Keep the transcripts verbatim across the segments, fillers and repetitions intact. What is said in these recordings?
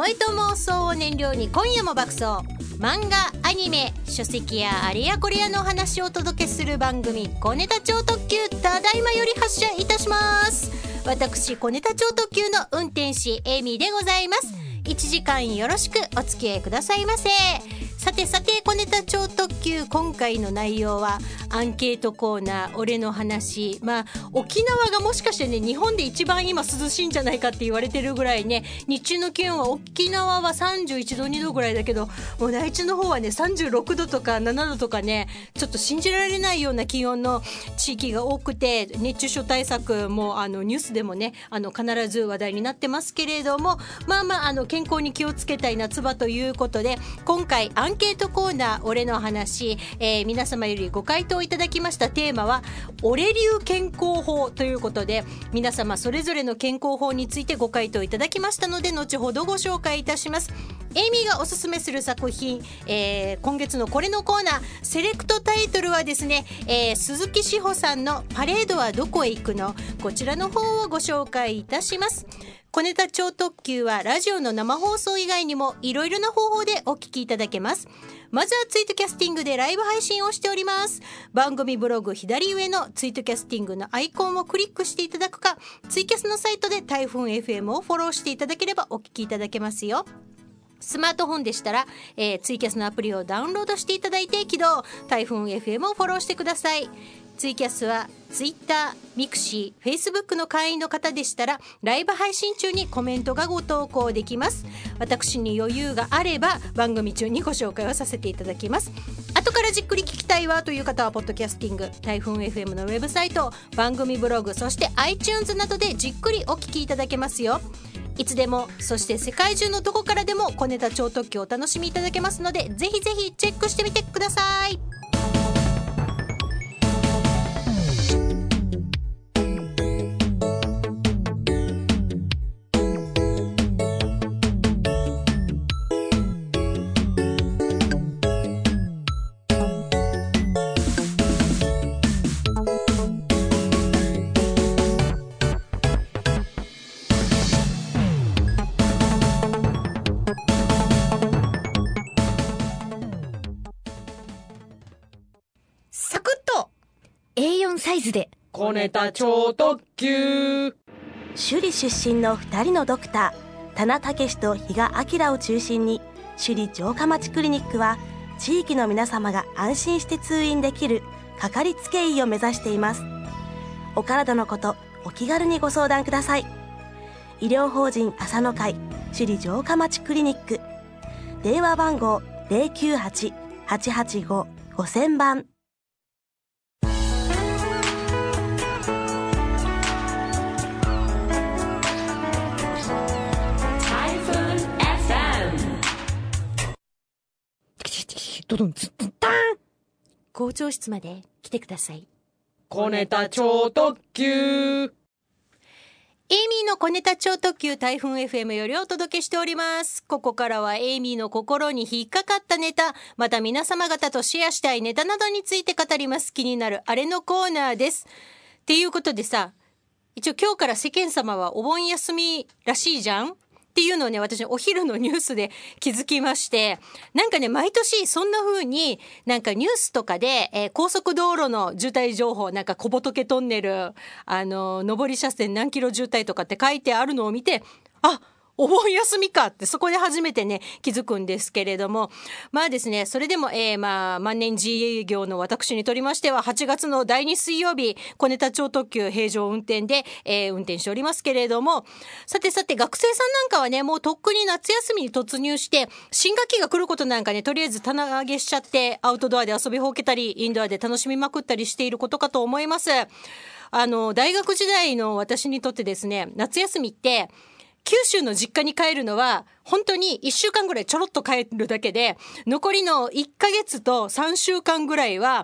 萌えと妄想を燃料に今夜も爆走。漫画、アニメ、書籍やあれやこれやの話をお届けする番組、小ネタ超特急、ただいまより発車いたします。私小ネタ超特急の運転士エイミーでございます。いちじかんよろしくお付き合いくださいませ。さてさて、小ネタ超特急、今回の内容はアンケートコーナー、俺の話。まあ沖縄がもしかしてね、日本で一番今涼しいんじゃないかって言われてるぐらいね、日中の気温は沖縄はさんじゅういちどにどぐらいだけど、もう内地の方はねさんじゅうろくどとかななどとかね、ちょっと信じられないような気温の地域が多くて、熱中症対策もあのニュースでもね、あの必ず話題になってますけれども、まあまああの健康に気をつけたい夏場ということで、今回アンケートコーナー、俺の話、えー、皆様よりご回答いただきました。テーマは俺流健康法ということで、皆様それぞれの健康法についてご回答いただきましたので、後ほどご紹介いたします。エイミーがおすすめする作品、えー、今月のこれのコーナー、セレクトタイトルはですね、えー、鈴木志保さんのパレードはどこへ行くの、こちらの方をご紹介いたします。小ネタ超特急はラジオの生放送以外にもいろいろな方法でお聞きいただけます。まずはツイートキャスティングでライブ配信をしております。番組ブログ左上のツイートキャスティングのアイコンをクリックしていただくか、ツイキャスのサイトで台風 エフエム をフォローしていただければお聞きいただけますよ。スマートフォンでしたら、えー、ツイキャスのアプリをダウンロードしていただいて起動、台風 エフエム をフォローしてください。ツイキャスはツイッター、ミクシー、フェイスブックの会員の方でしたら、ライブ配信中にコメントがご投稿できます。私に余裕があれば番組中にご紹介をさせていただきます。後からじっくり聞きたいわという方はポッドキャスティング、台風 エフエム のウェブサイト、番組ブログ、そして iTunes などでじっくりお聞きいただけますよ。いつでも、そして世界中のどこからでも小ネタ超特急をお楽しみいただけますので、ぜひぜひチェックしてみてください。 サイズで小ネタ超特急。 首里出身のふたりのドクター、田名武と比嘉明を中心に、首里城下町クリニックは地域の皆様が安心して通院できるかかりつけ医を目指しています。お体のこと、お気軽にご相談ください。医療法人朝の会首里城下町クリニック、電話番号 ゼロきゅうはち はちはちご ごせん 番。 ドドンツッツッタン。 校長室まで来てください。 小ネタ超特急。 エイミーの小ネタ超特急、台風 エフエム よりお届けしております。ここからはエイミーの心に引っかかったネタ、また皆様方とシェアしたいネタなどについて語ります。気になるあれのコーナーです。っていうことでさ、一応今日から世間様はお盆休みらしいじゃんっていうのをね、私お昼のニュースで気づきまして、なんかね、毎年そんな風になんかニュースとかで、えー、高速道路の渋滞情報、なんか小仏トンネル、あの上り車線何キロ渋滞とかって書いてあるのを見て、あ、お盆休みかってそこで初めてね気づくんですけれども、まあですね、それでも、えー、まあ万年自営業の私にとりましては、はちがつのだいに水曜日、小ネタ超特急平常運転で、えー、運転しておりますけれども、さてさて、学生さんなんかはね、もうとっくに夏休みに突入して、新学期が来ることなんかね、とりあえず棚上げしちゃって、アウトドアで遊びほうけたり、インドアで楽しみまくったりしていることかと思います。あの大学時代の私にとってですね、夏休みって九州の実家に帰るのは本当にいっしゅうかんぐらいちょろっと帰るだけで、残りのいっかげつとさんしゅうかんぐらいは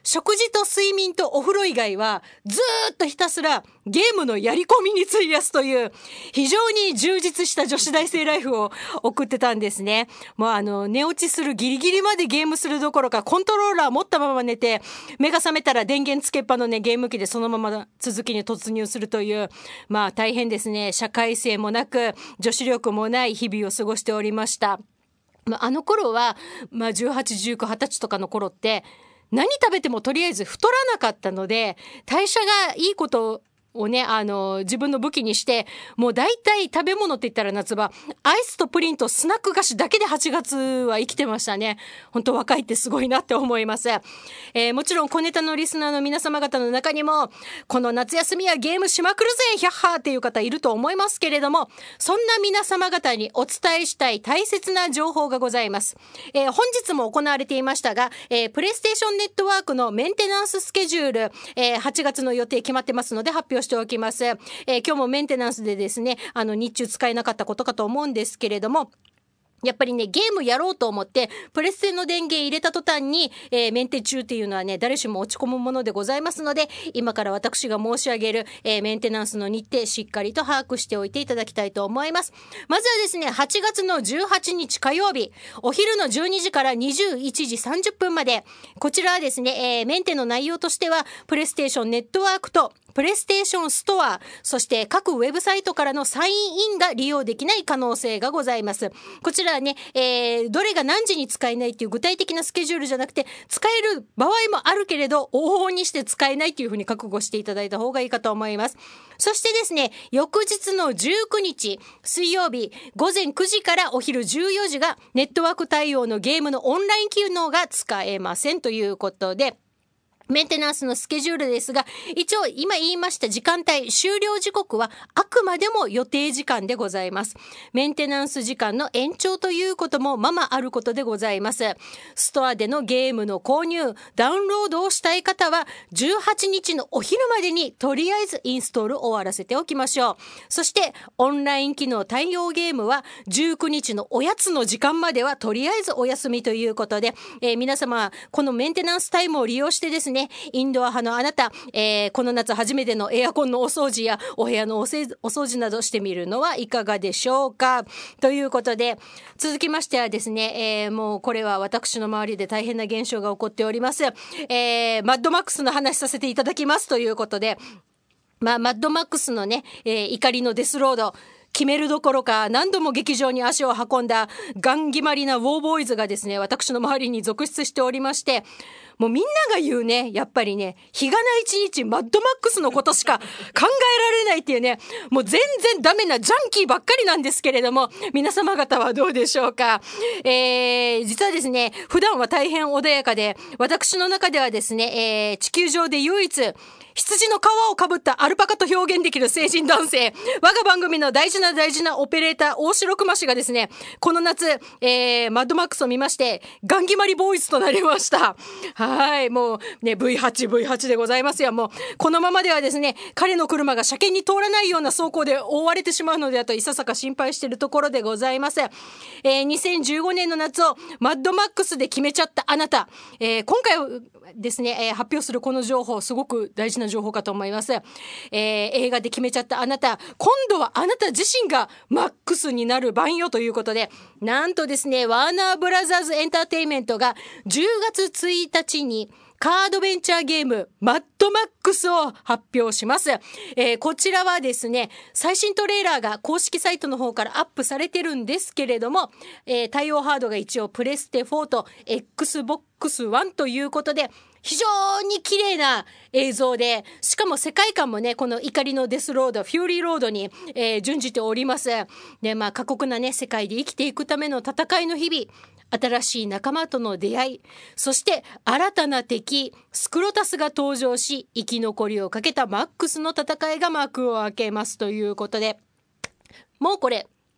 食事と睡眠とお風呂以外はずーっとひたすらゲームのやり込みに費やすという非常に充実した女子大生ライフを送ってたんですね。もうあの寝落ちするギリギリまでゲームするどころかコントローラー持ったまま寝て目が覚めたら電源つけっぱのねゲーム機でそのまま続きに突入するというまあ大変ですね。社会性もなく女子力もない日々を過ごしておりました。まあ、あの頃は、まあ、じゅうはち、じゅうきゅう、はたちとかの頃って何食べてもとりあえず太らなかったので代謝がいいことをね、あの、自分の武器にして、もう大体食べ物って言ったら夏場、アイスとプリンとスナック菓子だけではちがつは生きてましたね。本当若いってすごいなって思います。えー、もちろん小ネタのリスナーの皆様方の中にも、この夏休みはゲームしまくるぜヒャッハーっていう方いると思いますけれども、そんな皆様方にお伝えしたい大切な情報がございます。えー、本日も行われていましたが、えー、プレイステーションネットワークのメンテナンススケジュール、えー、はちがつの予定決まってますので発表しておきます。えー、今日もメンテナンスでですね、あの日中使えなかったことかと思うんですけれども、やっぱりねゲームやろうと思ってプレステの電源入れた途端に、えー、メンテ中っていうのはね誰しも落ち込むものでございますので、今から私が申し上げる、えー、メンテナンスの日程しっかりと把握しておいていただきたいと思います。まずはですねはちがつのじゅうはちにち火曜日お昼のじゅうにじからにじゅういちじさんじゅっぷんまで、こちらはですね、えー、メンテの内容としてはプレイステーションネットワークとプレイステーションストア、そして各ウェブサイトからのサインインが利用できない可能性がございます。こちらはね、えー、どれが何時に使えないっていう具体的なスケジュールじゃなくて、使える場合もあるけれど往々にして使えないというふうに覚悟していただいた方がいいかと思います。そしてですね、翌日のじゅうくにち水曜日ごぜんくじからお昼じゅうよじがネットワーク対応のゲームのオンライン機能が使えませんということで、メンテナンスのスケジュールですが、一応今言いました時間帯、終了時刻はあくまでも予定時間でございます。メンテナンス時間の延長ということもままあることでございます。ストアでのゲームの購入、ダウンロードをしたい方はじゅうはちにちのお昼までにとりあえずインストール終わらせておきましょう。そしてオンライン機能対応ゲームはじゅうくにちのおやつの時間まではとりあえずお休みということで、えー、皆様このメンテナンスタイムを利用してですね、インドア派のあなた、えー、この夏初めてのエアコンのお掃除やお部屋のおせお掃除などしてみるのはいかがでしょうかということで、続きましてはですね、えー、もうこれは私の周りで大変な現象が起こっております、えー、マッドマックスの話させていただきますということで、まあ、マッドマックスのね、えー、怒りのデスロード決めるどころか何度も劇場に足を運んだガン決まりなウォーボーイズがですね、私の周りに続出しておりまして、もうみんなが言うね、やっぱりね、日がな一日マッドマックスのことしか考えられないっていうね、もう全然ダメなジャンキーばっかりなんですけれども、皆様方はどうでしょうか。えー、実はですね、普段は大変穏やかで、私の中ではですね、えー、地球上で唯一羊の皮をかぶったアルパカと表現できる成人男性、我が番組の大事な大事なオペレーター大城熊氏がですね、この夏、えー、マッドマックスを見ましてガン決まりボーイズとなりました。はい、もうね ブイはちブイはち でございますよ。もうこのままではですね、彼の車が車検に通らないような走行で覆われてしまうのではといささか心配しているところでございます。えー、にせんじゅうごねんの夏をマッドマックスで決めちゃったあなた、えー、今回ですね、えー、発表するこの情報すごく大事な情報かと思います。えー、映画で決めちゃったあなた、今度はあなた自身がマックスになる番よということで、なんとですね、ワーナーブラザーズエンターテインメントがじゅうがつついたちにカードベンチャーゲームマッドマックスを発表します。えー、こちらはですね、最新トレーラーが公式サイトの方からアップされてるんですけれども、えー、対応ハードが一応プレステフォーと エックスボックスワン ということで、非常に綺麗な映像で、しかも世界観もね、この怒りのデスロード、フューリーロードに、えー、準じております。で、まあ過酷なね、世界で生きていくための戦いの日々、新しい仲間との出会い、そして新たな敵スクロタスが登場し、生き残りをかけたマックスの戦いが幕を開けますということで、もうこれ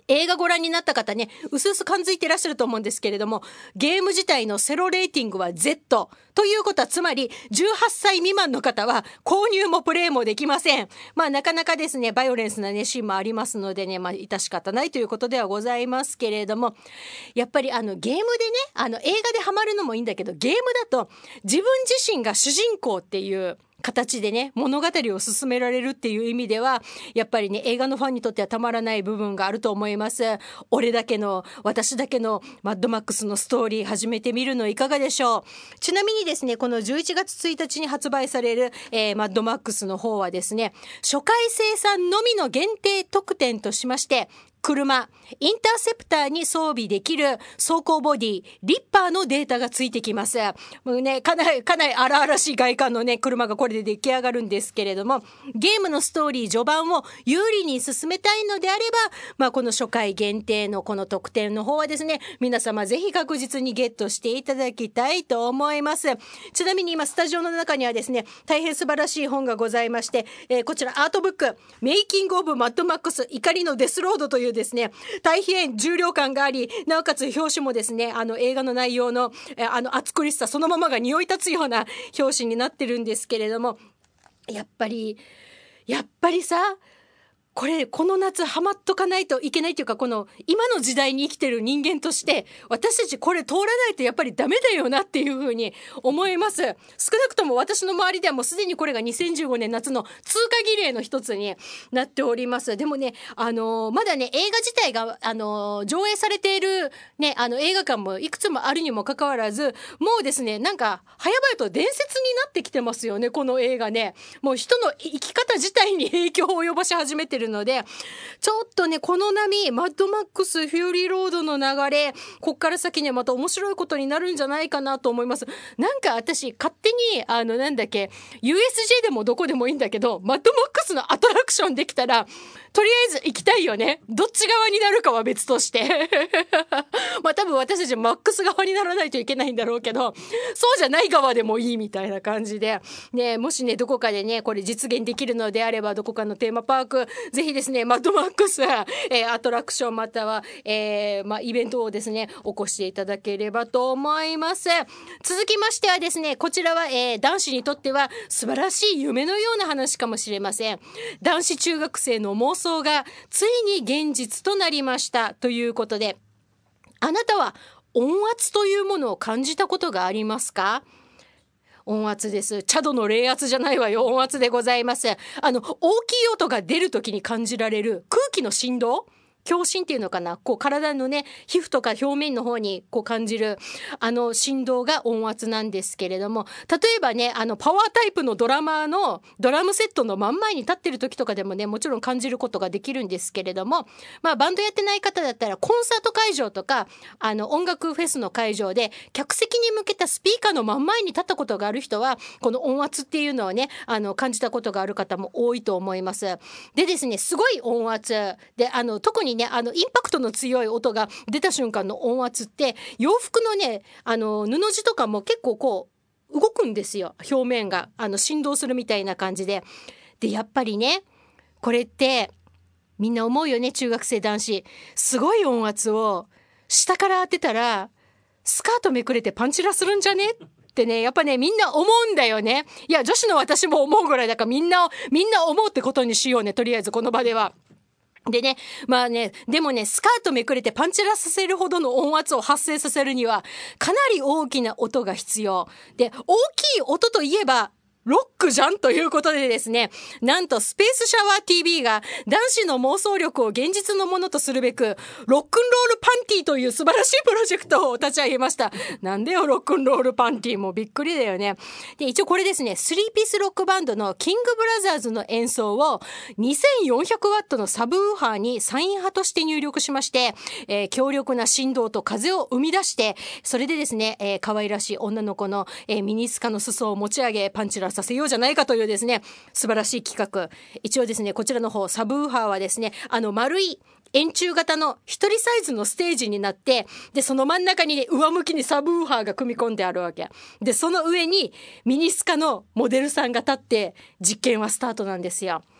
映画ご覧になった方ね、うすうす感づいていらっしゃると思うんですけれども、ゲーム自体のセロレーティングは Z ということは、つまりじゅうはっさい未満の方は購入もプレイもできません。まあなかなかですね、バイオレンスな、ね、シーンもありますのでね、まあ致し方ないということではございますけれども、やっぱりあのゲームでね、あの映画でハマるのもいいんだけど、ゲームだと自分自身が主人公っていう形でね、物語を進められるっていう意味では、やっぱりね、映画のファンにとってはたまらない部分があると思います。俺だけの、私だけのマッドマックスのストーリー始めてみるのいかがでしょう。ちなみにですね、このじゅういちがつついたちに発売される、えー、マッドマックスの方はですね、初回生産のみの限定特典としまして、車、インターセプターに装備できる走行ボディ、リッパーのデータがついてきます。もうね、かなり、かなり荒々しい外観のね、車がこれで出来上がるんですけれども、ゲームのストーリー序盤を有利に進めたいのであれば、まあこの初回限定のこの特典の方はですね、皆様ぜひ確実にゲットしていただきたいと思います。ちなみに今スタジオの中にはですね、大変素晴らしい本がございまして、えー、こちらアートブック、メイキングオブマッドマックス怒りのデスロードというですね、大変重量感があり、なおかつ表紙もですね、あの映画の内容のあの暑苦しさそのままが匂い立つような表紙になってるんですけれども、やっぱりやっぱりさ、これこの夏ハマっとかないといけないというか、この今の時代に生きてる人間として私たちこれ通らないとやっぱりダメだよなっていうふうに思います。少なくとも私の周りではもうすでにこれがにせんじゅうごねん夏の通過儀礼の一つになっております。でもね、あのー、まだね映画自体が、あのー、上映されている、ね、あの映画館もいくつもあるにもかかわらず、もうですね、なんか早々と伝説になってきてますよね、この映画ね。もう人の生き方自体に影響を及ぼし始めてるので、ちょっとねこの波、マッドマックスフューリーロードの流れ、こっから先にはまた面白いことになるんじゃないかなと思います。なんか私勝手にあのなんだっけ ユーエスジェー でもどこでもいいんだけど、マッドマックスのアトラクションできたらとりあえず行きたいよね。どっち側になるかは別としてまあ多分私たちマックス側にならないといけないんだろうけど、そうじゃない側でもいいみたいな感じでね、もしねどこかでねこれ実現できるのであれば、どこかのテーマパークぜひですねマッドマックス、えー、アトラクションまたは、えーまあ、イベントをですね起こしていただければと思います。続きましてはですね、こちらは、えー、男子にとっては素晴らしい夢のような話かもしれません。男子中学生の妄想がついに現実となりましたということで、あなたは音圧というものを感じたことがありますか？音圧です。チャドの冷圧じゃないわよ、音圧でございます。あの大きい音が出るときに感じられる空気の振動、共振っていうのかな、こう体のね皮膚とか表面の方にこう感じるあの振動が音圧なんですけれども、例えばねあのパワータイプのドラマーのドラムセットの真ん前に立ってる時とかでもねもちろん感じることができるんですけれども、まあバンドやってない方だったらコンサート会場とかあの音楽フェスの会場で客席に向けたスピーカーの真ん前に立ったことがある人はこの音圧っていうのをねあの感じたことがある方も多いと思います。でですね、すごい音圧で、あの特にねあのインパクトの強い音が出た瞬間の音圧って洋服のねあの布地とかも結構こう動くんですよ、表面があの振動するみたいな感じで。でやっぱりねこれってみんな思うよね、中学生男子すごい音圧を下から当てたらスカートめくれてパンチラするんじゃねってね、やっぱねみんな思うんだよね。いや女子の私も思うぐらいだから、みんなみんな思うってことにしようね、とりあえずこの場では。でね、まあね、でもね、スカートめくれてパンチラさせるほどの音圧を発生させるには、かなり大きな音が必要。で、大きい音といえば、ロックじゃんということでですね、なんとスペースシャワー ティーブイ が男子の妄想力を現実のものとするべく、ロックンロールパンティという素晴らしいプロジェクトを立ち上げました。なんでよロックンロールパンティ、もうびっくりだよね。で、一応これですね、スリーピースロックバンドのキングブラザーズの演奏をにせんよんひゃくワットのサブウーハーにサイン波として入力しまして、えー、強力な振動と風を生み出して、それでですね、えー、可愛らしい女の子の、えー、ミニスカの裾を持ち上げパンチラさせようじゃないかというですね素晴らしい企画。一応ですねこちらの方サブウーハーはですねあの丸い円柱型の一人サイズのステージになって、でその真ん中にね上向きにサブウーハーが組み込んであるわけで、その上にミニスカのモデルさんが立って実験はスタートなんですよ。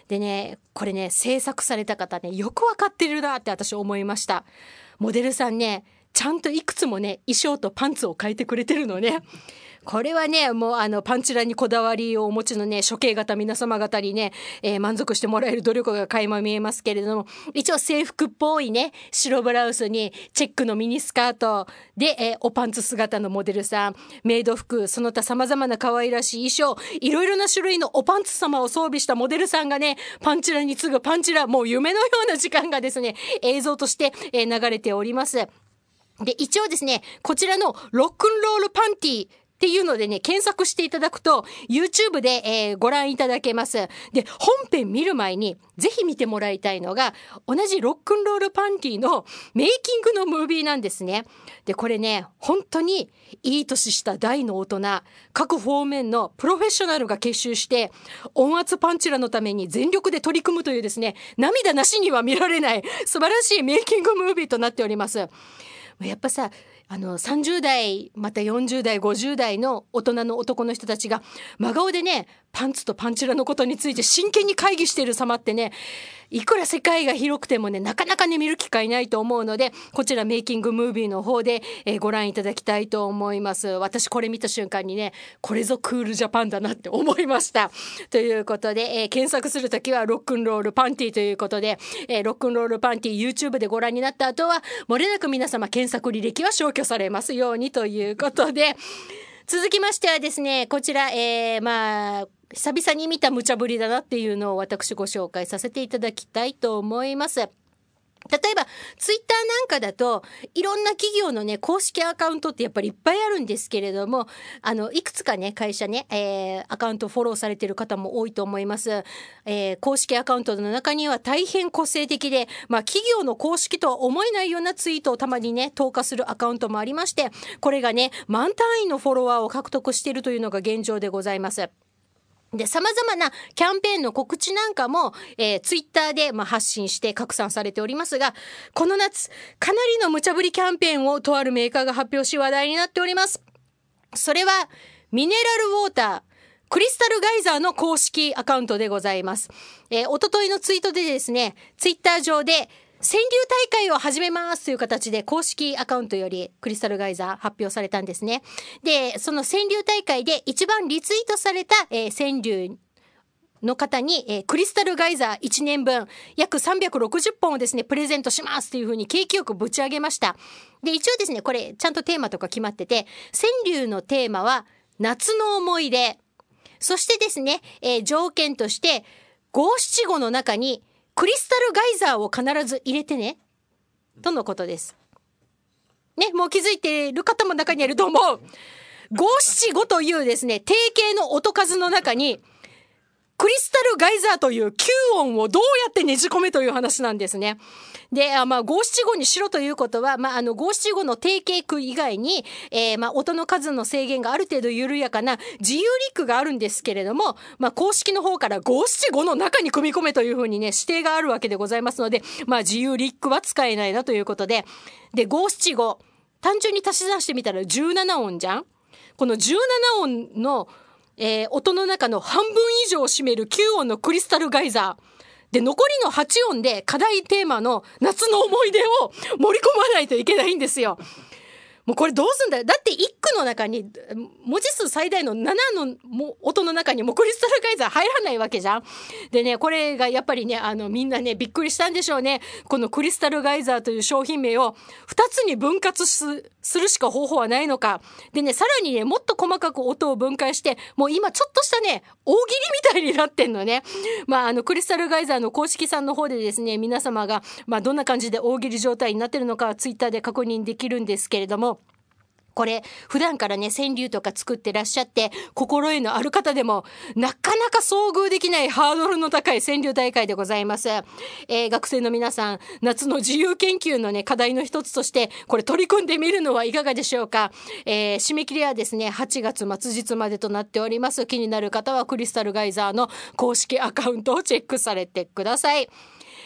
でね、これね、制作された方ね、よくわかってるなって私思いました。モデルさんね、ちゃんといくつもね、衣装とパンツを変えてくれてるのね。これはね、もうあのパンチラにこだわりをお持ちのね、処刑型皆様方にね、えー、満足してもらえる努力が垣間見えますけれども、一応制服っぽいね、白ブラウスにチェックのミニスカートで、えー、おパンツ姿のモデルさん、メイド服、その他様々な可愛らしい衣装、いろいろな種類のおパンツ様を装備したモデルさんがね、パンチラに次ぐパンチラ、もう夢のような時間がですね、映像として、えー、流れております。で、一応ですね、こちらのロックンロールパンティっていうのでね、検索していただくと YouTube で、えー、ご覧いただけます。で、本編見る前にぜひ見てもらいたいのが、同じロックンロールパンティのメイキングのムービーなんですね。で、これね、本当にいい年した大の大人、各方面のプロフェッショナルが結集して音圧パンチラのために全力で取り組むというですね、涙なしには見られない素晴らしいメイキングムービーとなっております。やっぱさ、あのさんじゅう代またよんじゅう代ごじゅう代の大人の男の人たちが真顔でね、パンツとパンチラのことについて真剣に会議している様ってね、いくら世界が広くてもね、なかなかね見る機会ないと思うので、こちらメイキングムービーの方で、えー、ご覧いただきたいと思います。私これ見た瞬間にね、これぞクールジャパンだなって思いました。ということで、えー、検索するときはロックンロールパンティということで、えー、ロックンロールパンティ YouTube でご覧になった後は漏れなく皆様検索履歴は消去されますようにということで、続きましてはですね、こちら、えー、まあ久々に見た無茶ぶりだなっていうのを私ご紹介させていただきたいと思います。例えばツイッターなんかだといろんな企業のね公式アカウントってやっぱりいっぱいあるんですけれども、あのいくつかね会社ね、えー、アカウントフォローされている方も多いと思います。えー、公式アカウントの中には大変個性的で、まあ企業の公式とは思えないようなツイートをたまにね投下するアカウントもありまして、これがね万単位のフォロワーを獲得しているというのが現状でございます。で、様々なキャンペーンの告知なんかも、えー、ツイッターで、まあ、発信して拡散されておりますが、この夏、かなりの無茶ぶりキャンペーンをとあるメーカーが発表し話題になっております。それは、ミネラルウォーター、クリスタルガイザーの公式アカウントでございます。えー、おとといのツイートでですね、ツイッター上で、川柳大会を始めますという形で公式アカウントよりクリスタルガイザー発表されたんですね。で、その川柳大会で一番リツイートされた、えー、川柳の方に、えー、クリスタルガイザーいちねんぶん約さんびゃくろくじゅっぽんをですねプレゼントしますというふうに景気よくぶち上げました。で、一応ですねこれちゃんとテーマとか決まってて、川柳のテーマは夏の思い出、そしてですね、えー、条件として五七五の中にクリスタルガイザーを必ず入れてねとのことですね。もう気づいている方も中にいると思う。五七五というですね定型の音数の中にクリスタルガイザーというきゅう音をどうやってねじ込めという話なんですね。で、あまあ五七五にしろということは、まああの五七五の定型句以外に、えー、まあ音の数の制限がある程度緩やかな自由律句があるんですけれども、まあ公式の方から五七五の中に組み込めというふうにね指定があるわけでございますので、まあ自由律句は使えないなということで、で五七五単純に足し算してみたらじゅうなな音じゃん。このじゅうなな音のえー、音の中の半分以上を占めるきゅう音のクリスタルガイザーで、残りのはち音で課題テーマの夏の思い出を盛り込まないといけないんですよ。もうこれどうすんだよ。だって一句の中に文字数最大のななの音の中にもクリスタルガイザー入らないわけじゃん。でね、これがやっぱりね、あのみんなねびっくりしたんでしょうね。このクリスタルガイザーという商品名をふたつに分割すするしか方法はないのか。でね、さらにねもっと細かく音を分解して、もう今ちょっとしたね大喜利みたいになってんのね。まああのクリスタルガイザーの公式さんの方でですね、皆様がまあどんな感じで大喜利状態になってるのかはツイッターで確認できるんですけれども、これ普段からね川柳とか作ってらっしゃって心得のある方でもなかなか遭遇できないハードルの高い川柳大会でございます。えー、学生の皆さん、夏の自由研究のね課題の一つとしてこれ取り組んでみるのはいかがでしょうか。えー、締め切りはですねはちがつ末日までとなっております。気になる方はクリスタルガイザーの公式アカウントをチェックされてください。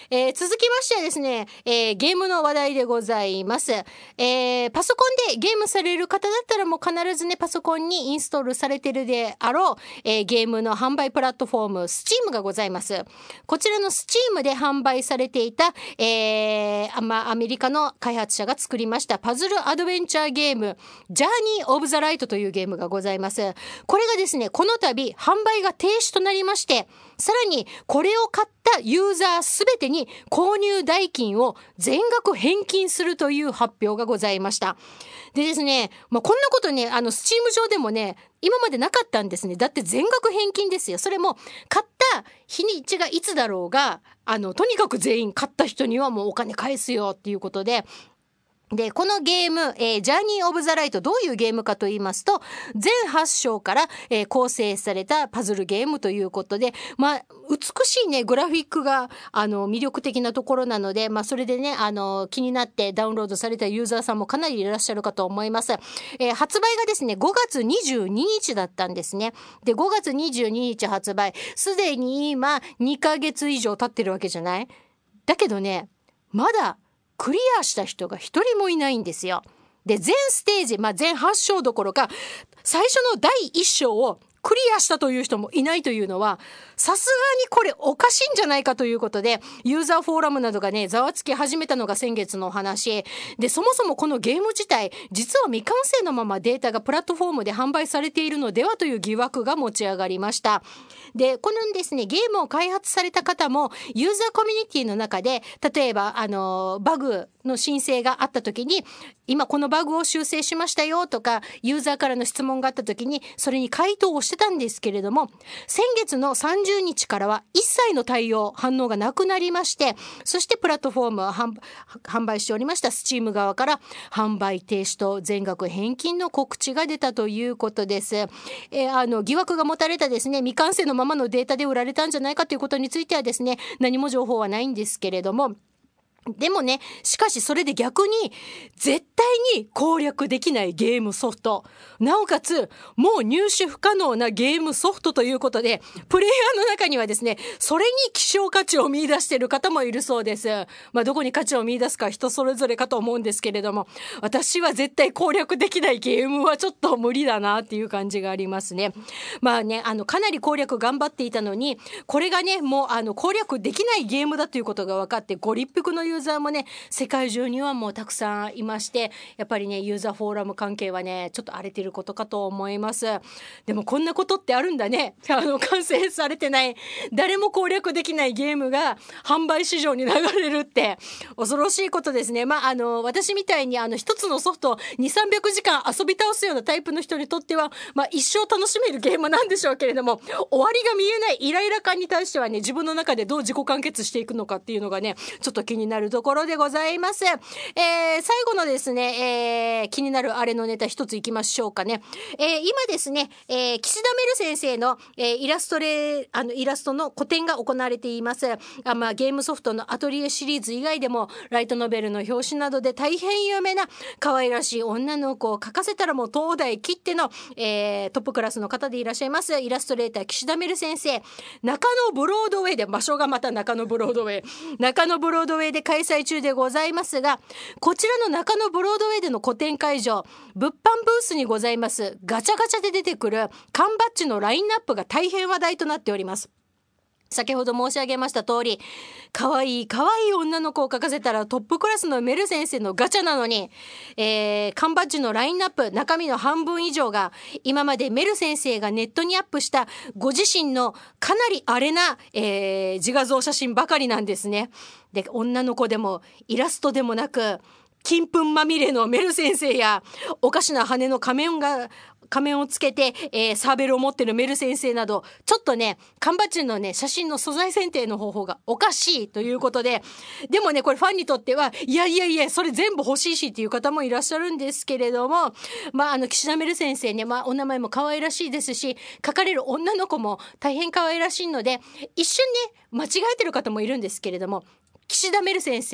えー、続きましてはですね、えー、ゲームの話題でございます。えー、パソコンでゲームされる方だったらもう必ずね、パソコンにインストールされてるであろう、えー、ゲームの販売プラットフォーム、Steam がございます。こちらの Steam で販売されていた、えー、まあ、アメリカの開発者が作りましたパズルアドベンチャーゲーム、ジャーニー・オブ・ザ・ライトというゲームがございます。これがですね、この度販売が停止となりまして、さらにこれを買ったユーザーすべてに購入代金を全額返金するという発表がございました。でですね、まあ、こんなことね、あの、スチーム上でもね、今までなかったんですね。だって全額返金ですよ。それも、買った日にちがいつだろうが、あの、とにかく全員買った人にはもうお金返すよっていうことで、で、このゲーム、えー、ジャーニー・オブ・ザ・ライト、どういうゲームかと言いますと、全はち章から、えー、構成されたパズルゲームということで、まあ、美しいね、グラフィックが、あの、魅力的なところなので、まあ、それでね、あの、気になってダウンロードされたユーザーさんもかなりいらっしゃるかと思います。えー、発売がですね、ごがつにじゅうににちだったんですね。で、ごがつにじゅうににち発売、すでに今、にかげつ以上経ってるわけじゃない？だけどね、まだ、クリアした人が一人もいないんですよ。で、全ステージ、まあ、全はち章どころか、最初のだいいっ章をクリアしたという人もいないというのは、さすがにこれおかしいんじゃないかということで、ユーザーフォーラムなどがね、ざわつき始めたのが先月のお話。で、そもそもこのゲーム自体、実は未完成のままデータがプラットフォームで販売されているのではという疑惑が持ち上がりました。で、このですね、ゲームを開発された方も、ユーザーコミュニティの中で、例えば、あの、バグの申請があった時に、今このバグを修正しましたよとか、ユーザーからの質問があった時に、それに回答をしてたんですけれども、先月のさんじゅうにちからは一切の対応、反応がなくなりまして、そしてプラットフォームを販売しておりました Steam 側から販売停止と全額返金の告知が出たということです。えー、あの疑惑が持たれたですね、未完成のままのデータで売られたんじゃないかということについてはですね、何も情報はないんですけれども、でもね、しかしそれで逆に絶対に攻略できないゲームソフト、なおかつもう入手不可能なゲームソフトということで、プレイヤーの中にはですね、それに希少価値を見出している方もいるそうです。まあ、どこに価値を見出すか人それぞれかと思うんですけれども、私は絶対攻略できないゲームはちょっと無理だなっていう感じがありますね。まあね、あのかなり攻略頑張っていたのに、これがね、もうあの攻略できないゲームだということが分かって、ご立腹のユーザーもね、世界中にはもうたくさんいまして、やっぱりね、ユーザーフォーラム関係はね、ちょっと荒れてることかと思います。でもこんなことってあるんだね。あの完成されてない、誰も攻略できないゲームが販売市場に流れるって恐ろしいことですね。まああの私みたいにあの一つのソフトにせんさんびゃくじかん遊び倒すようなタイプの人にとっては、まあ一生楽しめるゲームなんでしょうけれども、終わりが見えないイライラ感に対してはね、自分の中でどう自己完結していくのかっていうのがね、ちょっと気になるところでございます。えー、最後のですね、えー、気になるあれのネタ一ついきましょうかね。えー、今ですね、えー、岸田メル先生の、えー、イラストレあのイラストの個展が行われています。あ、まあ、ゲームソフトのアトリエシリーズ以外でもライトノベルの表紙などで大変有名な可愛らしい女の子を描かせたらもう東大きっての、えー、トップクラスの方でいらっしゃいますイラストレーター岸田メル先生、中野ブロードウェイで、場所がまた中野ブロードウェイ中野ブロードウェイで開催中でございますが、こちらの中野ブロードウェイでの個展会場、物販ブースにございますガチャガチャで出てくる缶バッジのラインナップが大変話題となっております。先ほど申し上げました通り、可愛い可愛い女の子を描かせたらトップクラスのメル先生のガチャなのに、えー、缶バッジのラインナップ、中身の半分以上が今までメル先生がネットにアップしたご自身のかなりアレな、えー、自画像写真ばかりなんですね。で、女の子でもイラストでもなく、金粉まみれのメル先生やおかしな羽の仮面が仮面をつけて、えー、サーベルを持ってるメル先生など、ちょっとね、缶バッジのね、写真の素材選定の方法がおかしいということで、でもね、これファンにとっては、いやいやいや、それ全部欲しいしっていう方もいらっしゃるんですけれども、まあ、あの、岸田メル先生ね、まあ、お名前も可愛らしいですし、描かれる女の子も大変可愛らしいので、一瞬ね、間違えてる方もいるんですけれども、岸田メル先生、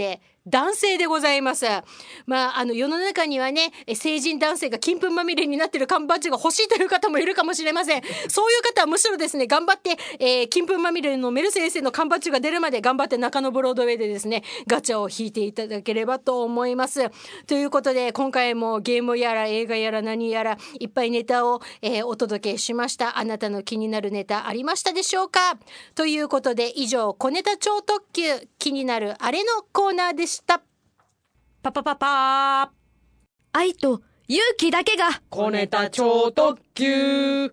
男性でございます。まあ、あの世の中にはね、成人男性が金粉まみれになってる缶バッジが欲しいという方もいるかもしれません。そういう方はむしろですね、頑張って、えー、金粉まみれのメル先生の缶バッジが出るまで頑張って中野ブロードウェイでですね、ガチャを引いていただければと思います。ということで、今回もゲームやら映画やら何やらいっぱいネタを、えー、お届けしました。あなたの気になるネタありましたでしょうか？ということで、以上小ネタ超特急気になるあれのコーナーでした。パパパパー。 愛と勇気だけが小ネタ超特急。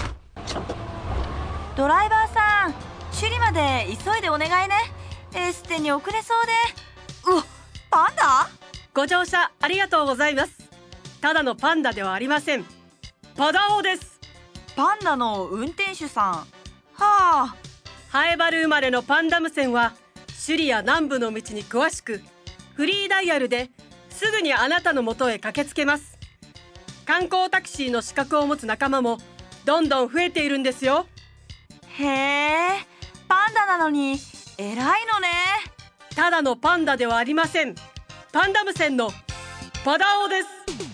ドライバーさん、首里まで急いでお願いね。エステに遅れそうで。うわ、パンダ？ ご乗車ありがとうございます。ただのパンダではありません。パダオです。 パンダの運転手さん。はあ。 ハエバル生まれのパンダム線は首里や南部の道に詳しく、フリーダイヤルですぐにあなたの元へ駆けつけます。観光タクシーの資格を持つ仲間もどんどん増えているんですよ。 へえ、パンダなのに偉いのね。 ただのパンダではありません。パンダム線のパダオです。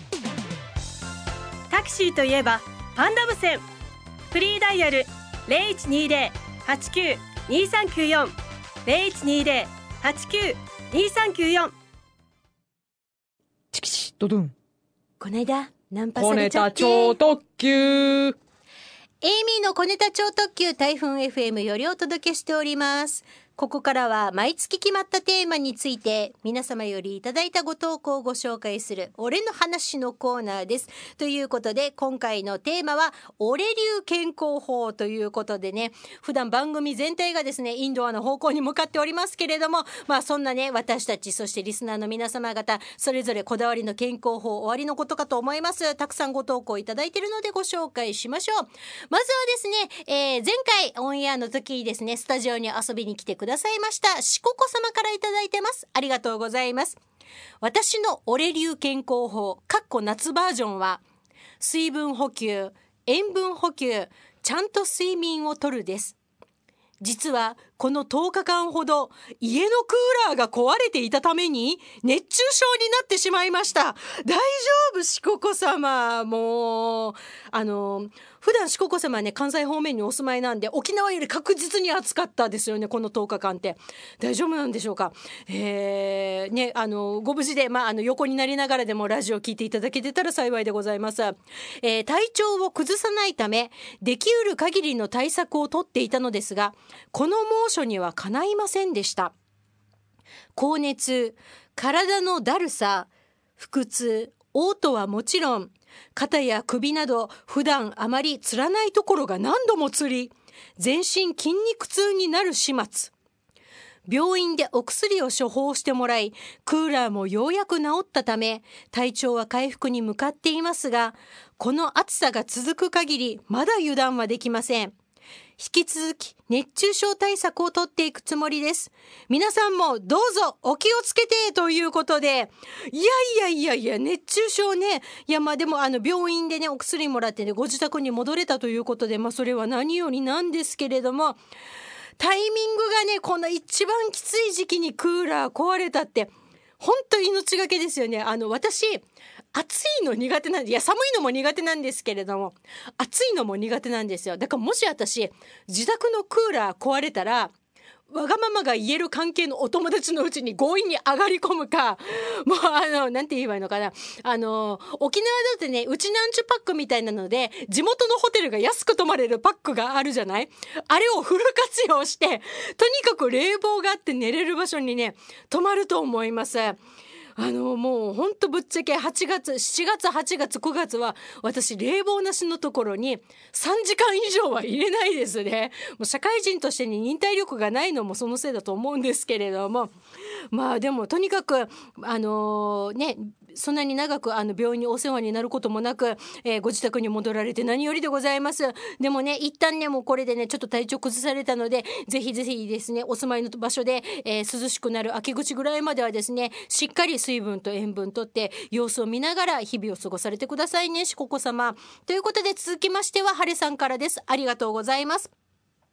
タクシーといえばパンダム線。フリーダイヤル ゼロいちにゼロ はちきゅう にさんきゅうよん ゼロいちにゼロ はちきゅう にさんきゅうよん。 チキチドドン。 こないだナンパさ小ネタれちゃって。 超特急。 エイミーの小ネタ超特急台風 エフエム よりお届けしております。ここからは毎月決まったテーマについて皆様よりいただいたご投稿をご紹介する俺の話のコーナーです。ということで今回のテーマは俺流健康法ということでね、普段番組全体がですねインドアの方向に向かっておりますけれども、まあそんなね私たちそしてリスナーの皆様方それぞれこだわりの健康法おありのことかと思います。たくさんご投稿いただいているのでご紹介しましょう。まずはですね、えー、前回オンエアの時にですねスタジオに遊びに来てくださいましたしここ様からいただいてます。ありがとうございます。私の俺流健康法かっこ夏バージョンは水分補給、塩分補給、ちゃんと睡眠をとるです。実はこのとおかかんほど家のクーラーが壊れていたために熱中症になってしまいました。大丈夫しここ様。もうあの普段しここ様はね関西方面にお住まいなんで沖縄より確実に暑かったですよね。このとおかかんって大丈夫なんでしょうか。えー、ねあのご無事で、まあ、あの横になりながらでもラジオ聞いていただけてたら幸いでございます。えー、体調を崩さないためできうる限りの対策をとっていたのですがこの猛暑にはかないませんでした。高熱、体のだるさ、腹痛、嘔吐はもちろん肩や首など普段あまりつらないところが何度もつり全身筋肉痛になる始末。病院でお薬を処方してもらいクーラーもようやく治ったため体調は回復に向かっていますがこの暑さが続く限りまだ油断はできません。引き続き熱中症対策をとっていくつもりです。皆さんもどうぞお気をつけてということで、いやいやいやいや熱中症ね、いやまあでもあの病院でねお薬もらってねご自宅に戻れたということで、まあそれは何よりなんですけれども、タイミングがねこの一番きつい時期にクーラー壊れたって本当命がけですよね。あの私暑いの苦手なんで、いや寒いのも苦手なんですけれども暑いのも苦手なんですよ。だからもし私自宅のクーラー壊れたらわがままが言える関係のお友達のうちに強引に上がり込むか、もうあのなんて言えばいいのかな、あの沖縄だってねうちなんちゅパックみたいなので地元のホテルが安く泊まれるパックがあるじゃない。あれをフル活用してとにかく冷房があって寝れる場所にね泊まると思います。あのもうほんとぶっちゃけはちがつしちがつはちがつくがつは私冷房なしのところにさんじかん以上は入れないですね。もう社会人としてに忍耐力がないのもそのせいだと思うんですけれども、まあでもとにかくあのー、ねそんなに長くあの病院にお世話になることもなく、えー、ご自宅に戻られて何よりでございます。でもね一旦ねもうこれでねちょっと体調崩されたのでぜひぜひですねお住まいの場所で、えー、涼しくなる秋口ぐらいまではですねしっかり水分と塩分とって様子を見ながら日々を過ごされてくださいねしここ様。ということで続きましては晴れさんからです。ありがとうございます。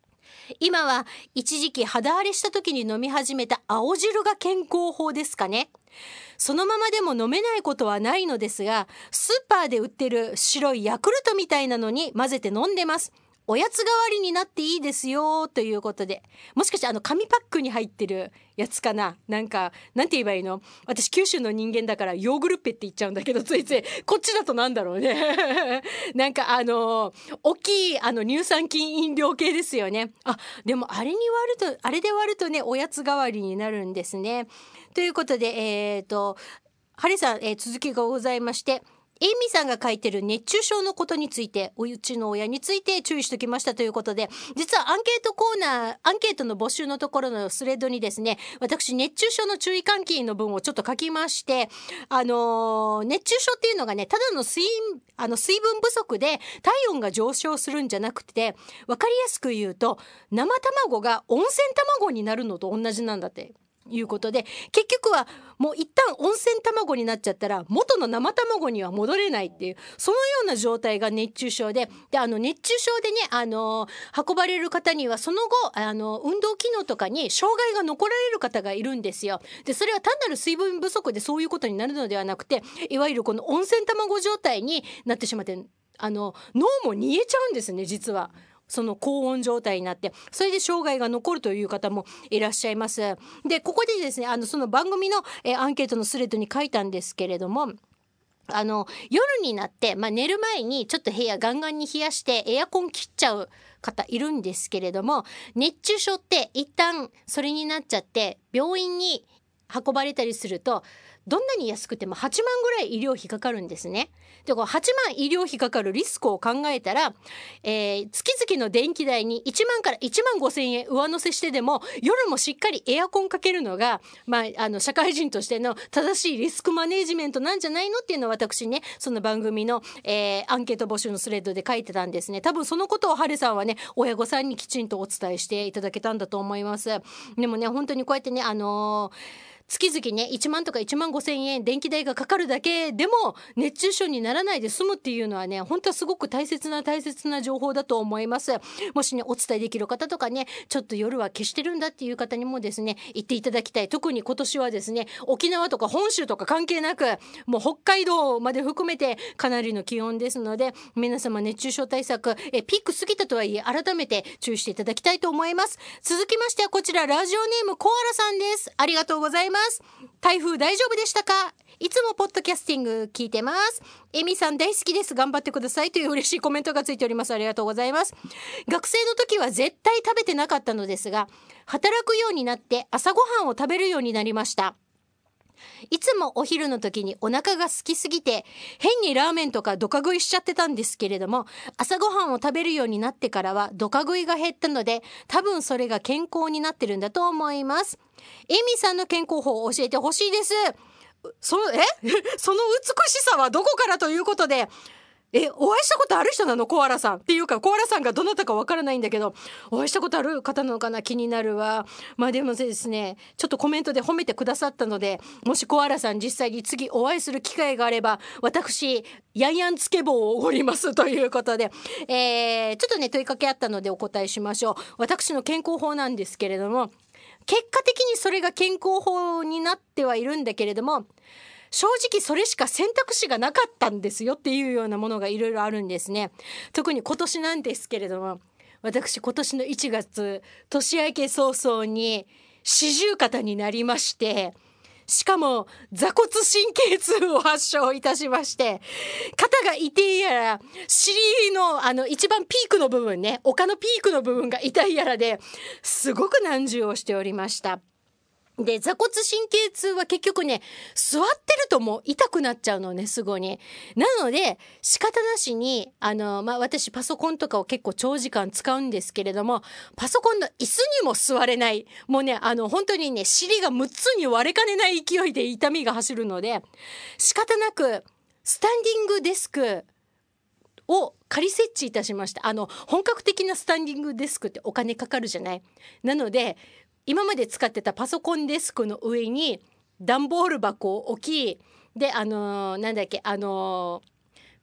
今は一時期肌荒れした時に飲み始めた青汁が健康法ですかね。そのままでも飲めないことはないのですが、スーパーで売ってる白いヤクルトみたいなのに混ぜて飲んでます。おやつ代わりになっていいですよということで、もしかしてあの紙パックに入ってるやつかな、なんかなんて言えばいいの、私九州の人間だからヨーグルッペって言っちゃうんだけど、ついついこっちだとなんだろうねなんかあの大きいあの乳酸菌飲料系ですよね。あ、でもあれに割ると、あれで割るとね、おやつ代わりになるんですね。ということで、えーとハリさん、えー、続きがございまして、エイミさんが書いてる熱中症のことについて、おうちの親について注意しておきましたということで、実はアンケートコーナー、アンケートの募集のところのスレッドにですね、私熱中症の注意喚起の文をちょっと書きまして、あのー、熱中症っていうのがね、ただの水あの水分不足で体温が上昇するんじゃなくて、わかりやすく言うと生卵が温泉卵になるのと同じなんだっていうことで、結局はもう一旦温泉卵になっちゃったら元の生卵には戻れないっていう、そのような状態が熱中症で、であの熱中症でね、あの運ばれる方にはその後あの運動機能とかに障害が残られる方がいるんですよ。でそれは単なる水分不足でそういうことになるのではなくて、いわゆるこの温泉卵状態になってしまって、あの脳も煮えちゃうんですね、実は。その高温状態になって、それで障害が残るという方もいらっしゃいます。でここでですね、あのその番組の、えー、アンケートのスレッドに書いたんですけれども、あの夜になって、まあ、寝る前にちょっと部屋ガンガンに冷やしてエアコン切っちゃう方いるんですけれども、熱中症って一旦それになっちゃって病院に運ばれたりすると、どんなに安くてもはちまんぐらい医療費かかるんですね。でこうはちまん医療費かかるリスクを考えたら、えー、月々の電気代にいちまんからいちまんごせんえん上乗せしてでも夜もしっかりエアコンかけるのが、まあ、あの社会人としての正しいリスクマネージメントなんじゃないのっていうのを私ね、その番組の、えー、アンケート募集のスレッドで書いてたんですね。多分そのことをハルさんはね、親御さんにきちんとお伝えしていただけたんだと思います。でもね、本当にこうやってね、あのー月々ねいちまんとかいちまんごせんえん電気代がかかるだけでも熱中症にならないで済むっていうのはね、本当はすごく大切な大切な情報だと思います。もしねお伝えできる方とかね、ちょっと夜は消してるんだっていう方にもですね言っていただきたい。特に今年はですね、沖縄とか本州とか関係なく、もう北海道まで含めてかなりの気温ですので、皆様熱中症対策えピーク過ぎたとはいえ改めて注意していただきたいと思います。続きましてはこちら、ラジオネームコアラさんです。ありがとうございます。台風大丈夫でしたか？いつもポッドキャスティング聞いてます。エミさん大好きです、頑張ってくださいという嬉しいコメントがついております。ありがとうございます。学生の時は絶対食べてなかったのですが、働くようになって朝ごはんを食べるようになりました。いつもお昼の時にお腹が空きすぎて変にラーメンとかドカ食いしちゃってたんですけれども、朝ごはんを食べるようになってからはドカ食いが減ったので、多分それが健康になってるんだと思います。エミさんの健康法を教えてほしいです。そのえその美しさはどこからということで、えお会いしたことある人なのコアラさんっていうか、コアラさんがどなたかわからないんだけど、お会いしたことある方なのかな、気になるわ。まあでもですね、ちょっとコメントで褒めてくださったので、もしコアラさん実際に次お会いする機会があれば、私ヤンヤンつけ棒をおごりますということで、えー、ちょっとね問いかけあったのでお答えしましょう。私の健康法なんですけれども、結果的にそれが健康法になってはいるんだけれども、正直それしか選択肢がなかったんですよっていうようなものがいろいろあるんですね。特に今年なんですけれども、私今年のいちがつ年明け早々に四十肩になりまして、しかも座骨神経痛を発症いたしまして、肩が痛いやら、尻のあの一番ピークの部分ね、丘のピークの部分が痛いやらですごく難渋をしておりました。で座骨神経痛は結局ね、座ってるともう痛くなっちゃうのね、すぐに。なので仕方なしにあの、まあ、私パソコンとかを結構長時間使うんですけれども、パソコンの椅子にも座れない、もうねあの本当にね尻がむっつに割れかねない勢いで痛みが走るので、仕方なくスタンディングデスクを仮設置いたしました。あの本格的なスタンディングデスクってお金かかるじゃない。なので今まで使ってたパソコンデスクの上に段ボール箱を置き、であのー、なんだっけあのー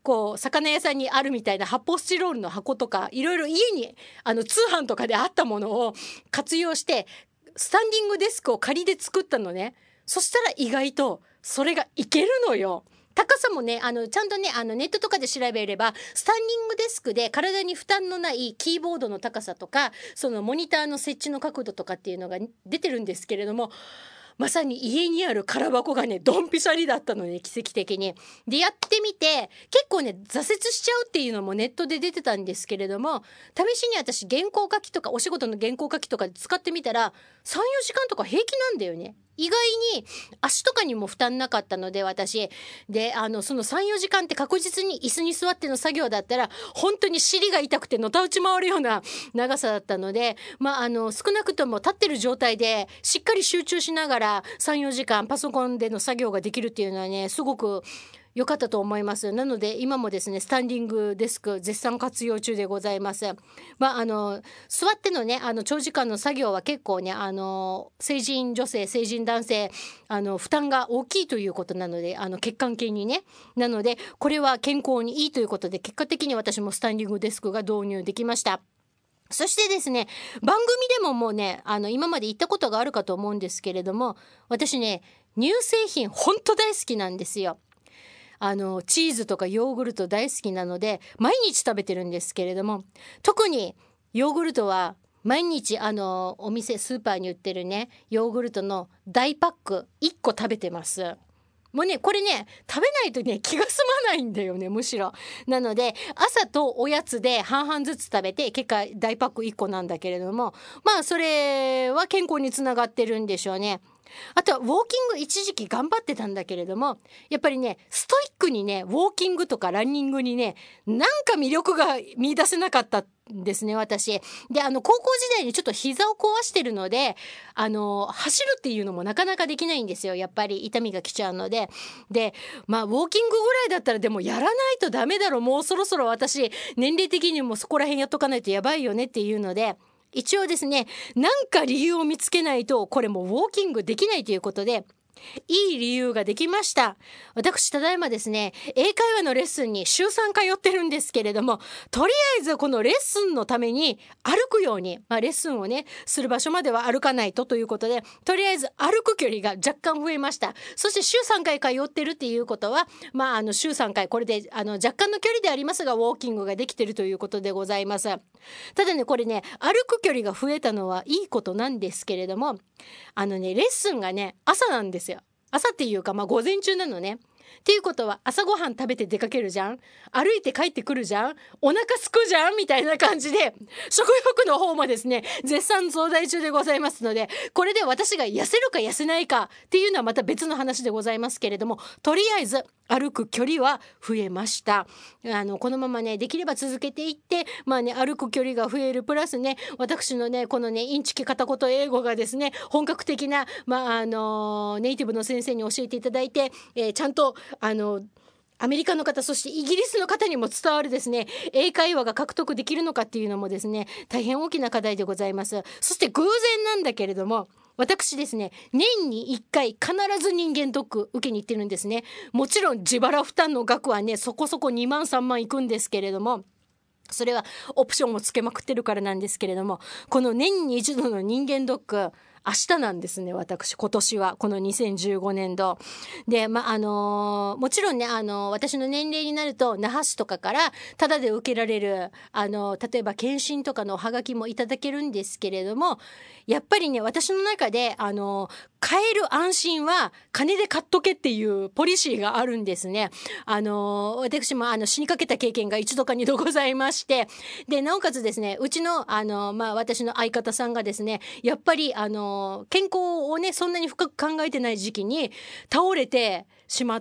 こう魚屋さんにあるみたいな発泡スチロールの箱とかいろいろ家にあの通販とかであったものを活用してスタンディングデスクを仮で作ったのね。そしたら意外とそれがいけるのよ。高さもね、あのちゃんとね、あのネットとかで調べればスタンディングデスクで体に負担のないキーボードの高さとかそのモニターの設置の角度とかっていうのが出てるんですけれども、まさに家にある空箱がねドンピシャリだったのね、奇跡的に。でやってみて結構ね挫折しちゃうっていうのもネットで出てたんですけれども、試しに私原稿書きとかお仕事の原稿書きとかで使ってみたら さんよじかんとか平気なんだよね。意外に足とかにも負担なかったので、私であのその さんよじかんって確実に椅子に座っての作業だったら本当に尻が痛くてのたうち回るような長さだったので、まああの少なくとも立ってる状態でしっかり集中しながらさんよじかんパソコンでの作業ができるっていうのはねすごく良かったと思います。なので今もですねスタンディングデスク絶賛活用中でございます。まああの座ってのねあの長時間の作業は結構ねあの成人女性成人男性あの負担が大きいということなので、あの血管系にね、なのでこれは健康にいいということで結果的に私もスタンディングデスクが導入できました。そしてですね番組でももうねあの今まで言ったことがあるかと思うんですけれども、私ね乳製品本当大好きなんですよ。あのチーズとかヨーグルト大好きなので毎日食べてるんですけれども、特にヨーグルトは毎日あのお店スーパーに売ってるねヨーグルトの大パックいっこ食べてます。もうねこれね食べないとね気が済まないんだよね、むしろ。なので朝とおやつで半々ずつ食べて結果大パックいっこなんだけれども、まあそれは健康につながってるんでしょうね。あとはウォーキング一時期頑張ってたんだけれども、やっぱりねストイックにねウォーキングとかランニングにねなんか魅力が見出せなかったんですね、私。であの高校時代にちょっと膝を壊してるのであの走るっていうのもなかなかできないんですよ、やっぱり痛みが来ちゃうので。でまあウォーキングぐらいだったらでもやらないとダメだろ、もうそろそろ私年齢的にもそこら辺やっとかないとやばいよねっていうので、一応ですねなんか理由を見つけないとこれもうウォーキングできないということでいい理由ができました。私ただいまですね英会話のレッスンに週さん通ってるんですけれども、とりあえずこのレッスンのために歩くように、まあ、レッスンをねする場所までは歩かないとということでとりあえず歩く距離が若干増えました。そして週さんかい通ってるっていうことは、まあ、あの週さんかいこれであの若干の距離でありますがウォーキングができてるということでございます。ただねこれね歩く距離が増えたのはいいことなんですけれども、あのねレッスンがね朝なんですよ。朝っていうかまあ午前中なのね。っていうことは朝ごはん食べて出かけるじゃん、歩いて帰ってくるじゃん、お腹すくじゃんみたいな感じで食欲の方もですね絶賛増大中でございますので、これで私が痩せるか痩せないかっていうのはまた別の話でございますけれども、とりあえず歩く距離は増えました。あのこのままねできれば続けていってまあね歩く距離が増えるプラスね私のねこのねインチキ片言英語がですね本格的なまああのネイティブの先生に教えていただいて、えー、ちゃんとあのアメリカの方そしてイギリスの方にも伝わるですね英会話が獲得できるのかっていうのもですね大変大きな課題でございます。そして偶然なんだけれども私ですね年にいっかい必ず人間ドック受けに行ってるんですね。もちろん自腹負担の額はねそこそこにまんさんまんいくんですけれども、それはオプションをつけまくってるからなんですけれども、この年に一度の人間ドック明日なんですね。私今年はこのにせんじゅうごねんどで、まああのー、もちろんね、あのー、私の年齢になると那覇市とかからタダで受けられる、あのー、例えば検診とかのおはがきもいただけるんですけれども、やっぱりね私の中で、あのー、買える安心は金で買っとけっていうポリシーがあるんですね。あのー、私もあの死にかけた経験が一度か二度ございまして、でなおかつですねうちの、あのーまあ、私の相方さんがですねやっぱりあのー健康をねそんなに深く考えてない時期に倒れてしまって、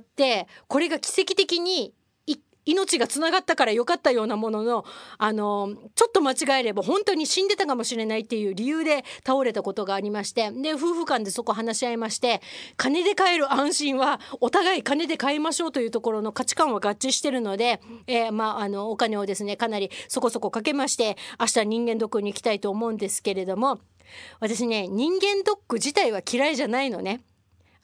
これが奇跡的に命がつながったから良かったようなものの、あのちょっと間違えれば本当に死んでたかもしれないっていう理由で倒れたことがありまして、で夫婦間でそこ話し合いまして、金で買える安心はお互い金で買いましょうというところの価値観は合致してるので、えー、まああのお金をですねかなりそこそこかけまして明日人間ドックに行きたいと思うんですけれども、私ね人間ドック自体は嫌いじゃないのね。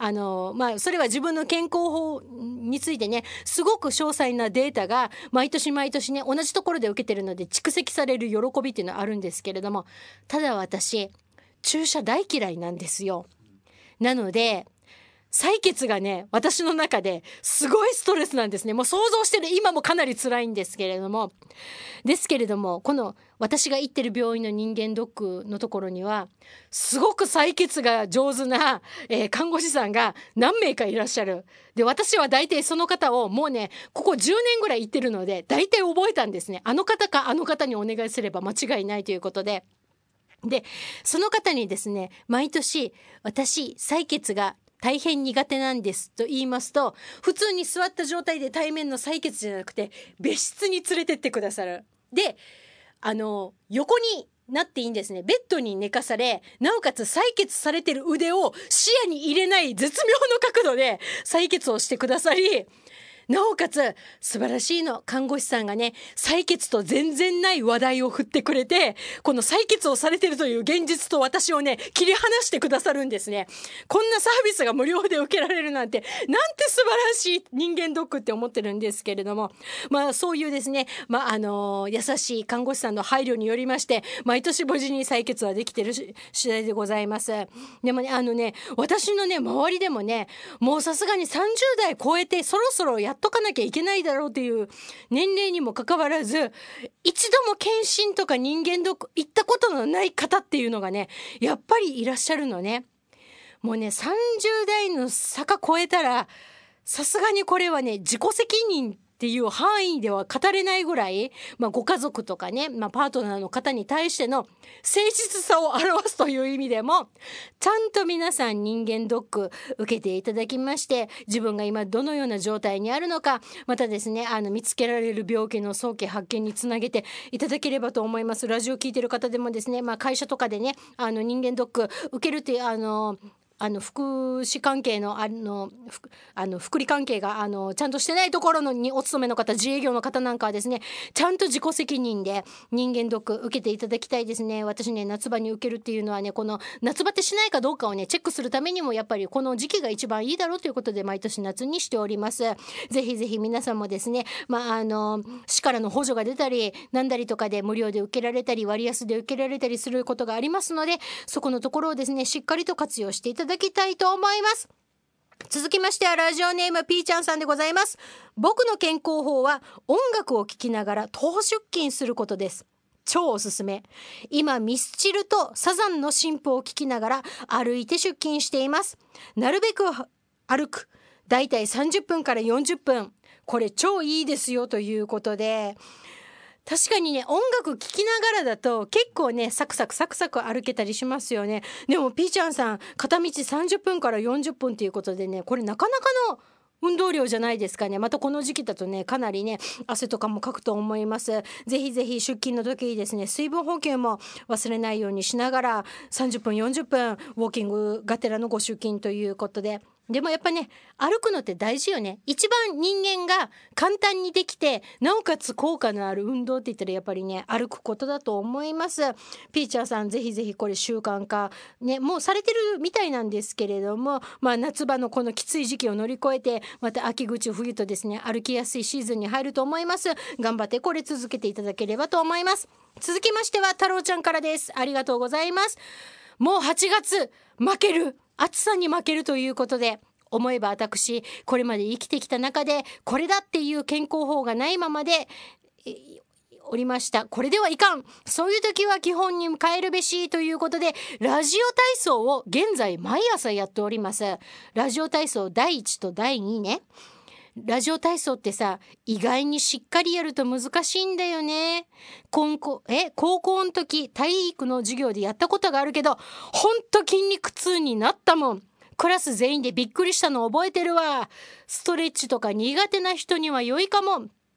あのまあそれは自分の健康法についてねすごく詳細なデータが毎年毎年ね同じところで受けてるので蓄積される喜びっていうのはあるんですけれども、ただ私注射大嫌いなんですよ。なので採血がね私の中ですごいストレスなんですね。もう想像してる今もかなり辛いんですけれどもですけれどもこの私が行ってる病院の人間ドックのところにはすごく採血が上手な、えー、看護師さんが何名かいらっしゃる。で私は大体その方をもうねここじゅうねんぐらい行ってるので大体覚えたんですね。あの方かあの方にお願いすれば間違いないということで、でその方にですね毎年私採血が大変苦手なんですと言いますと、普通に座った状態で対面の採血じゃなくて別室に連れてってくださる。であの横になっていいんですね。ベッドに寝かされ、なおかつ採血されてる腕を視野に入れない絶妙の角度で採血をしてくださり、なおかつ素晴らしいの看護師さんがね採血と全然ない話題を振ってくれて、この採血をされてるという現実と私をね切り離してくださるんですね。こんなサービスが無料で受けられるなんてなんて素晴らしい人間ドックって思ってるんですけれども、まあそういうですね、まああの優しい看護師さんの配慮によりまして毎年無事に採血はできてる次第でございます。でもねあのね私のね周りでもねもうさすがにさんじゅう代超えてそろそろやっとかなきゃいけないだろうという年齢にもかかわらず一度も検診とか人間ドック行ったことのない方っていうのがねやっぱりいらっしゃるのね。もうねさんじゅう代の坂超えたらさすがにこれはね自己責任っていう範囲では語れないぐらい、まあ、ご家族とかね、まあ、パートナーの方に対しての誠実さを表すという意味でもちゃんと皆さん人間ドック受けていただきまして、自分が今どのような状態にあるのか、またですねあの見つけられる病気の早期発見につなげていただければと思います。ラジオ聞いてる方でもですね、まあ、会社とかでねあの人間ドック受けるっていうあのあの福祉関係のあのあの福利関係があのちゃんとしてないところのにお勤めの方、自営業の方なんかはですねちゃんと自己責任で人間ドック受けていただきたいですね。私ね夏場に受けるっていうのはねこの夏バテしないかどうかをねチェックするためにもやっぱりこの時期が一番いいだろうということで毎年夏にしております。ぜひぜひ皆さんもですね、まあ、あの市からの補助が出たりなんだりとかで無料で受けられたり割安で受けられたりすることがありますので、そこのところをですねしっかりと活用していただきたいと思います。続きましてはラジオネームピーちゃんさんでございます。僕の健康法は音楽を聴きながら徒歩出勤することです。超おすすめ。今ミスチルとサザンの新譜を聴きながら歩いて出勤しています。なるべく歩く、だいたいさんじゅっぷんからよんじゅっぷん、これ超いいですよということで、確かにね音楽聴きながらだと結構ねサクサクサクサク歩けたりしますよね。でもピーちゃんさん片道さんじゅっぷんからよんじゅっぷんということでね、これなかなかの運動量じゃないですかね。またこの時期だとねかなりね汗とかもかくと思います。ぜひぜひ出勤の時にですね水分補給も忘れないようにしながらさんじゅっぷんよんじゅっぷんウォーキングがてらのご出勤ということで、でもやっぱね歩くのって大事よね。一番人間が簡単にできてなおかつ効果のある運動って言ったらやっぱりね歩くことだと思います。ピーチャーさんぜひぜひこれ習慣化ねもうされてるみたいなんですけれども、まあ夏場のこのきつい時期を乗り越えてまた秋口冬とですね歩きやすいシーズンに入ると思います。頑張ってこれ続けていただければと思います。続きましては太郎ちゃんからです。ありがとうございます。もうはちがつ負ける暑さに負けるということで、思えば私これまで生きてきた中でこれだっていう健康法がないままでおりました。これではいかん、そういう時は基本に変えるべしということでラジオ体操を現在毎朝やっております。ラジオ体操だいいちとだいにね。ラジオ体操ってさ意外にしっかりやると難しいんだよね。高校え高校の時体育の授業でやったことがあるけどほんと筋肉痛になったもん。クラス全員でびっくりしたの覚えてるわ。ストレッチとか苦手な人には良いかも。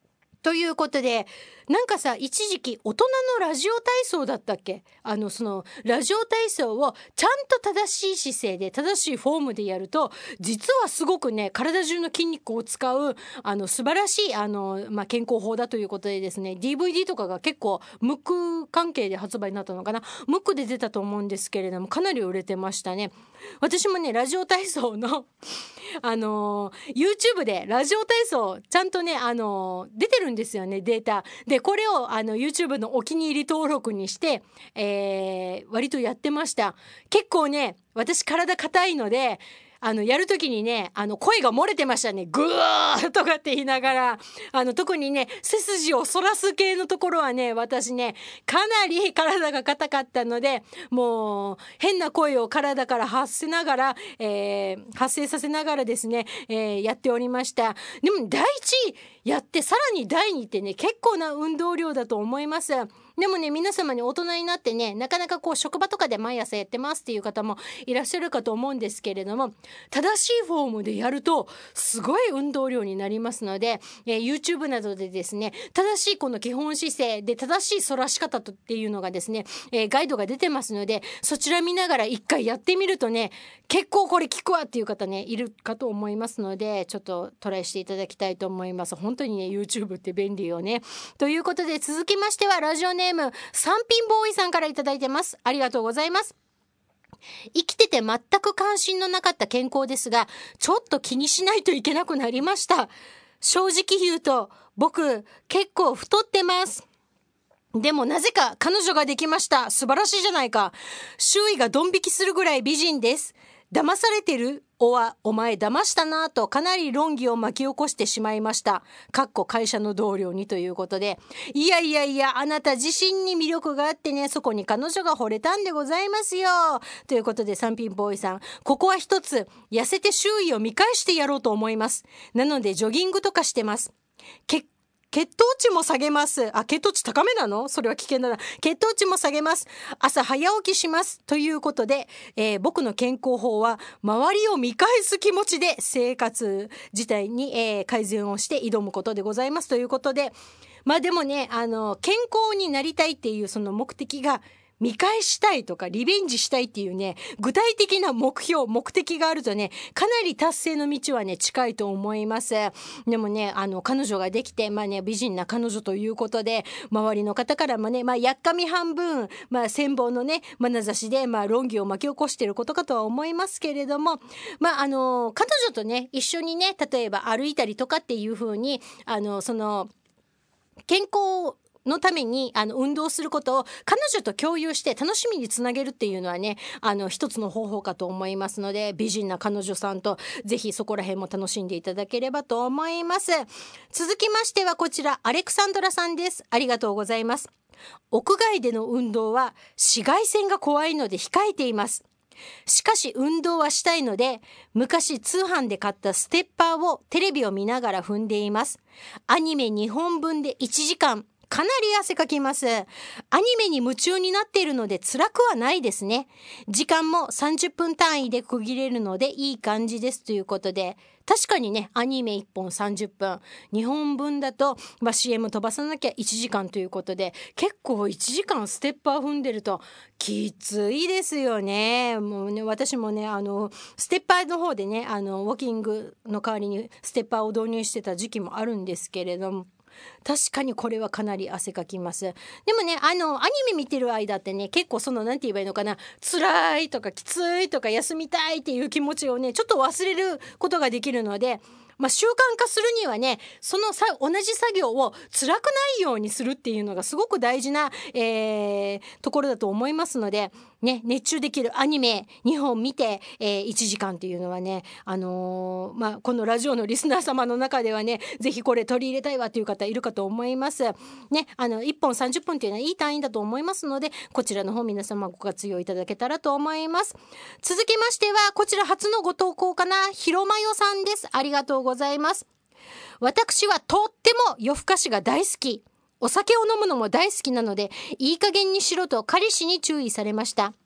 ということで、なんかさ、一時期大人のラジオ体操だったっけ、あのそのラジオ体操をちゃんと正しい姿勢で正しいフォームでやると、実はすごくね、体中の筋肉を使うあの素晴らしいあの、まあ、健康法だということでですね、 ディーブイディー とかが結構ムック関係で発売になったのかな、ムックで出たと思うんですけれども、かなり売れてましたね。私もね、ラジオ体操のあの YouTube でラジオ体操ちゃんとね、あの出てるんですよね、データで。これをあの YouTube のお気に入り登録にして、えー、割とやってました。結構ね、私体硬いので、あのやるときにね、あの声が漏れてましたね。グーとかって言いながら、あの特にね、背筋を反らす系のところはね、私ね、かなり体が硬かったので、もう変な声を体から発せながら、えー、発生させながらですね、えー、やっておりました。でも第一やってさらに第二ってね、結構な運動量だと思います。でもね、皆様に大人になってね、なかなかこう職場とかで毎朝やってますっていう方もいらっしゃるかと思うんですけれども、正しいフォームでやるとすごい運動量になりますので、えー、YouTube などでですね、正しいこの基本姿勢で正しい反らし方っていうのがですね、えー、ガイドが出てますので、そちら見ながら一回やってみるとね、結構これ効くわっていう方ね、いるかと思いますので、ちょっとトライしていただきたいと思います。本当にね、 YouTube って便利よね。ということで、続きましてはラジオネーム三品ボーイさんからいただいてます。ありがとうございます。生きてて全く関心のなかった健康ですが、ちょっと気にしないといけなくなりました。正直言うと僕結構太ってます。でもなぜか彼女ができました。素晴らしいじゃないか。周囲がドン引きするぐらい美人です。騙されてるおはお前騙したなとかなり論議を巻き起こしてしまいました。かっこ会社の同僚にということで、いやいやいや、あなた自身に魅力があってね、そこに彼女が惚れたんでございますよ。ということで、三品ボーイさん、ここは一つ痩せて周囲を見返してやろうと思います。なのでジョギングとかしてます。結血糖値も下げます。あ、血糖値高めなの？それは危険だな。血糖値も下げます。朝早起きします。ということで、えー、僕の健康法は周りを見返す気持ちで生活自体に、えー、改善をして挑むことでございます。ということで、まあでもね、あの健康になりたいっていうその目的が見返したいとかリベンジしたいっていうね、具体的な目標目的があるとね、かなり達成の道はね近いと思います。でもね、あの彼女ができて、まあね、美人な彼女ということで、周りの方からもね、まあやっかみ半分、まあ羨望のね眼差しで、まあ論議を巻き起こしていることかとは思いますけれども、まああの彼女とね一緒にね、例えば歩いたりとかっていう風に、あのその健康のためにあの運動することを彼女と共有して楽しみにつなげるっていうのはね、あの一つの方法かと思いますので、美人な彼女さんとぜひそこら辺も楽しんでいただければと思います。続きましてはこちら、アレクサンドラさんです。ありがとうございます。屋外での運動は紫外線が怖いので控えています。しかし運動はしたいので、昔通販で買ったステッパーをテレビを見ながら踏んでいます。アニメにほんぶんでいちじかん、かなり汗かきます。アニメに夢中になっているので辛くはないですね。時間もさんじゅっぷん単位で区切れるのでいい感じですということで、確かにね、アニメいっぽんさんじゅっぷん、にほんぶんだと、まあ、シーエム 飛ばさなきゃいちじかんということで、結構いちじかんステッパー踏んでるときついですよね。もうね、私もね、あのステッパーの方でね、あのウォーキングの代わりにステッパーを導入してた時期もあるんですけれども、確かにこれはかなり汗かきます。でもね、あのアニメ見てる間ってね、結構そのなんて言えばいいのかな、辛いとかきついとか休みたいっていう気持ちをねちょっと忘れることができるので、まあ、習慣化するにはね、そのさ同じ作業を辛くないようにするっていうのがすごく大事な、えー、ところだと思いますので、ね、熱中できるアニメにほん見て、えー、いちじかんっていうのはね、あのーまあ、このラジオのリスナー様の中ではね、ぜひこれ取り入れたいわという方いるかと思います、ね、あのいっぽんさんじゅっぷんっていうのはいい単位だと思いますので、こちらの方皆様ご活用いただけたらと思います。続きましてはこちら初のご投稿かな、ひろまよさんです。ありがとうございます。私はとっても夜更かしが大好き、お酒を飲むのも大好きなので、いい加減にしろと彼氏に注意されました。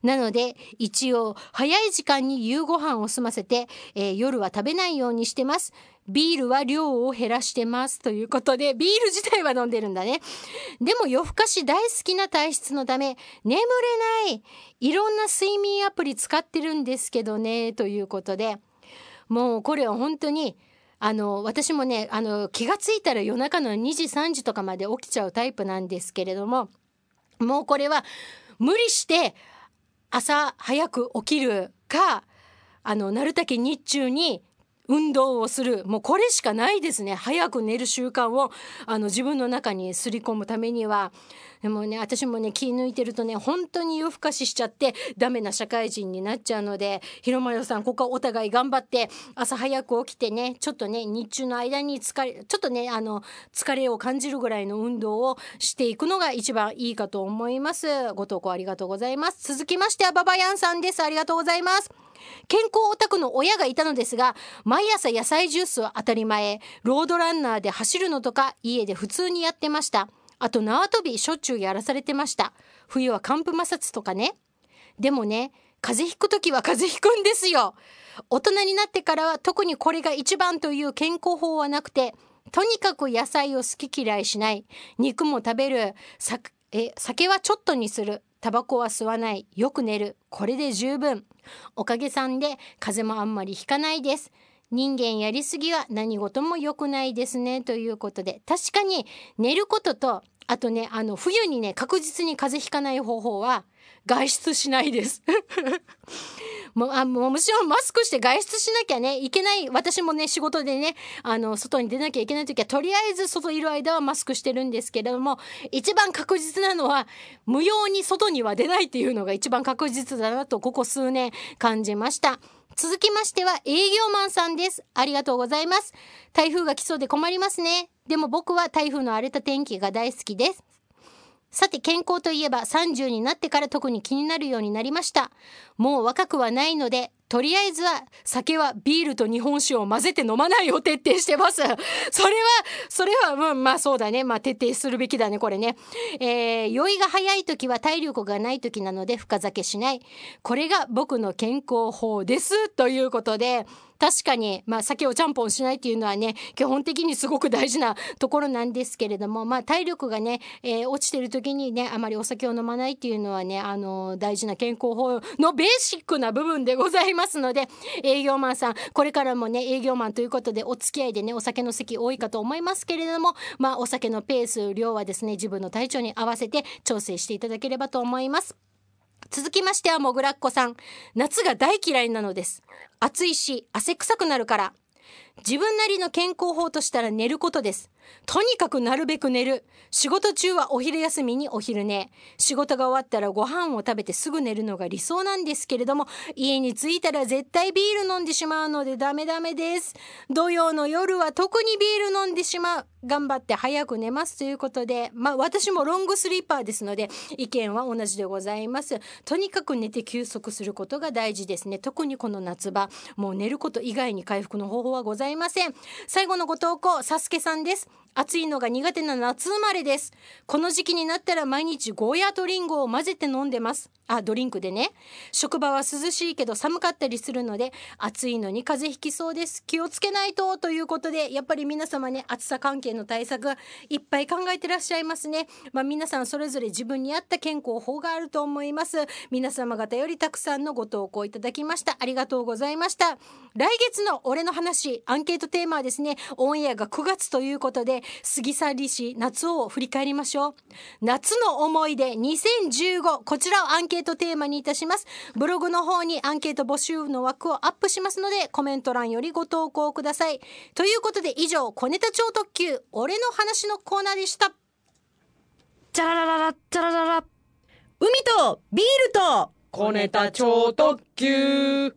なので一応早い時間に夕ご飯を済ませて、えー、夜は食べないようにしてます。ビールは量を減らしてますということで、ビール自体は飲んでるんだね。でも夜更かし大好きな体質のため眠れない。いろんな睡眠アプリ使ってるんですけどねということで、もうこれは本当にあの私もね、あの気がついたら夜中のにじさんじとかまで起きちゃうタイプなんですけれども、もうこれは無理して朝早く起きるか、あのなるたけ日中に運動をする、もうこれしかないですね。早く寝る習慣をあの自分の中にすり込むためには。でもね、私もね気抜いてるとね本当に夜更かししちゃってダメな社会人になっちゃうので、ひろまよさんここはお互い頑張って朝早く起きてね、ちょっとね日中の間に疲れちょっとねあの疲れを感じるぐらいの運動をしていくのが一番いいかと思います。ご投稿ありがとうございます。続きましてはババヤンさんです。ありがとうございます。健康オタクの親がいたのですが、毎朝野菜ジュースは当たり前、ロードランナーで走るのとか家で普通にやってました。あと縄跳びしょっちゅうやらされてました。冬は寒風摩擦とかね。でもね、風邪ひくときは風邪ひくんですよ。大人になってからは特にこれが一番という健康法はなくて、とにかく野菜を好き嫌いしない、肉も食べる、さえ酒はちょっとにする、タバコは吸わない、よく寝る、これで十分。おかげさんで風邪もあんまりひかないです。人間やりすぎは何事も良くないですねということで、確かに寝ることと、あとね、あの冬にね確実に風邪ひかない方法は外出しないですもうあもうもちろんマスクして外出しなきゃねいけない。私もね仕事でねあの外に出なきゃいけない時はとりあえず外いる間はマスクしてるんですけれども、一番確実なのは無用に外には出ないっていうのが一番確実だなとここ数年感じました。続きましては営業マンさんです。ありがとうございます。台風が来そうで困りますね。でも僕は台風の荒れた天気が大好きです。さて健康といえばさんじゅうになってから特に気になるようになりました。もう若くはないのでとりあえずは酒はビールと日本酒を混ぜて飲まないを徹底してます。それはそれは、うん、まあそうだね、まあ徹底するべきだねこれね。えー、酔いが早い時は体力がない時なので深酒しない、これが僕の健康法ですということで、確かに、まあ、酒をちゃんぽんしないっていうのはね基本的にすごく大事なところなんですけれども、まあ、体力がね、えー、落ちてる時にねあまりお酒を飲まないっていうのはね、あのー、大事な健康法のベーシックな部分でございますので、営業マンさんこれからもね営業マンということでお付き合いでねお酒の席多いかと思いますけれども、まあ、お酒のペース量はですね自分の体調に合わせて調整していただければと思います。続きましてはもぐらっこさん。夏が大嫌いなのです。暑いし汗臭くなるから。自分なりの健康法としたら寝ることです。とにかくなるべく寝る。仕事中はお昼休みにお昼寝。仕事が終わったらご飯を食べてすぐ寝るのが理想なんですけれども、家に着いたら絶対ビール飲んでしまうのでダメダメです。土曜の夜は特にビール飲んでしまう。頑張って早く寝ますということで、まあ私もロングスリーパーですので意見は同じでございます。とにかく寝て休息することが大事ですね。特にこの夏場、もう寝ること以外に回復の方法はございません。最後のご投稿、サスケさんです。暑いのが苦手な夏生まれです。この時期になったら毎日ゴーヤとリンゴを混ぜて飲んでます。あ、ドリンクでね。職場は涼しいけど寒かったりするので暑いのに風邪ひきそうです。気をつけないとということで、やっぱり皆様ね暑さ関係の対策いっぱい考えてらっしゃいますね。まあ、皆さんそれぞれ自分に合った健康法があると思います。皆様方よりたくさんのご投稿いただきました。ありがとうございました。来月の俺の話アンケートテーマはですね、オンエアがくがつということで過ぎ去りし夏を振り返りましょう。夏の思い出にせんじゅうご、こちらをアンケートテーマにいたします。ブログの方にアンケート募集の枠をアップしますのでコメント欄よりご投稿ください。ということで以上、小ネタ超特急俺の話のコーナーでした。 チャララララチャラララ、 海とビールと小ネタ超特急。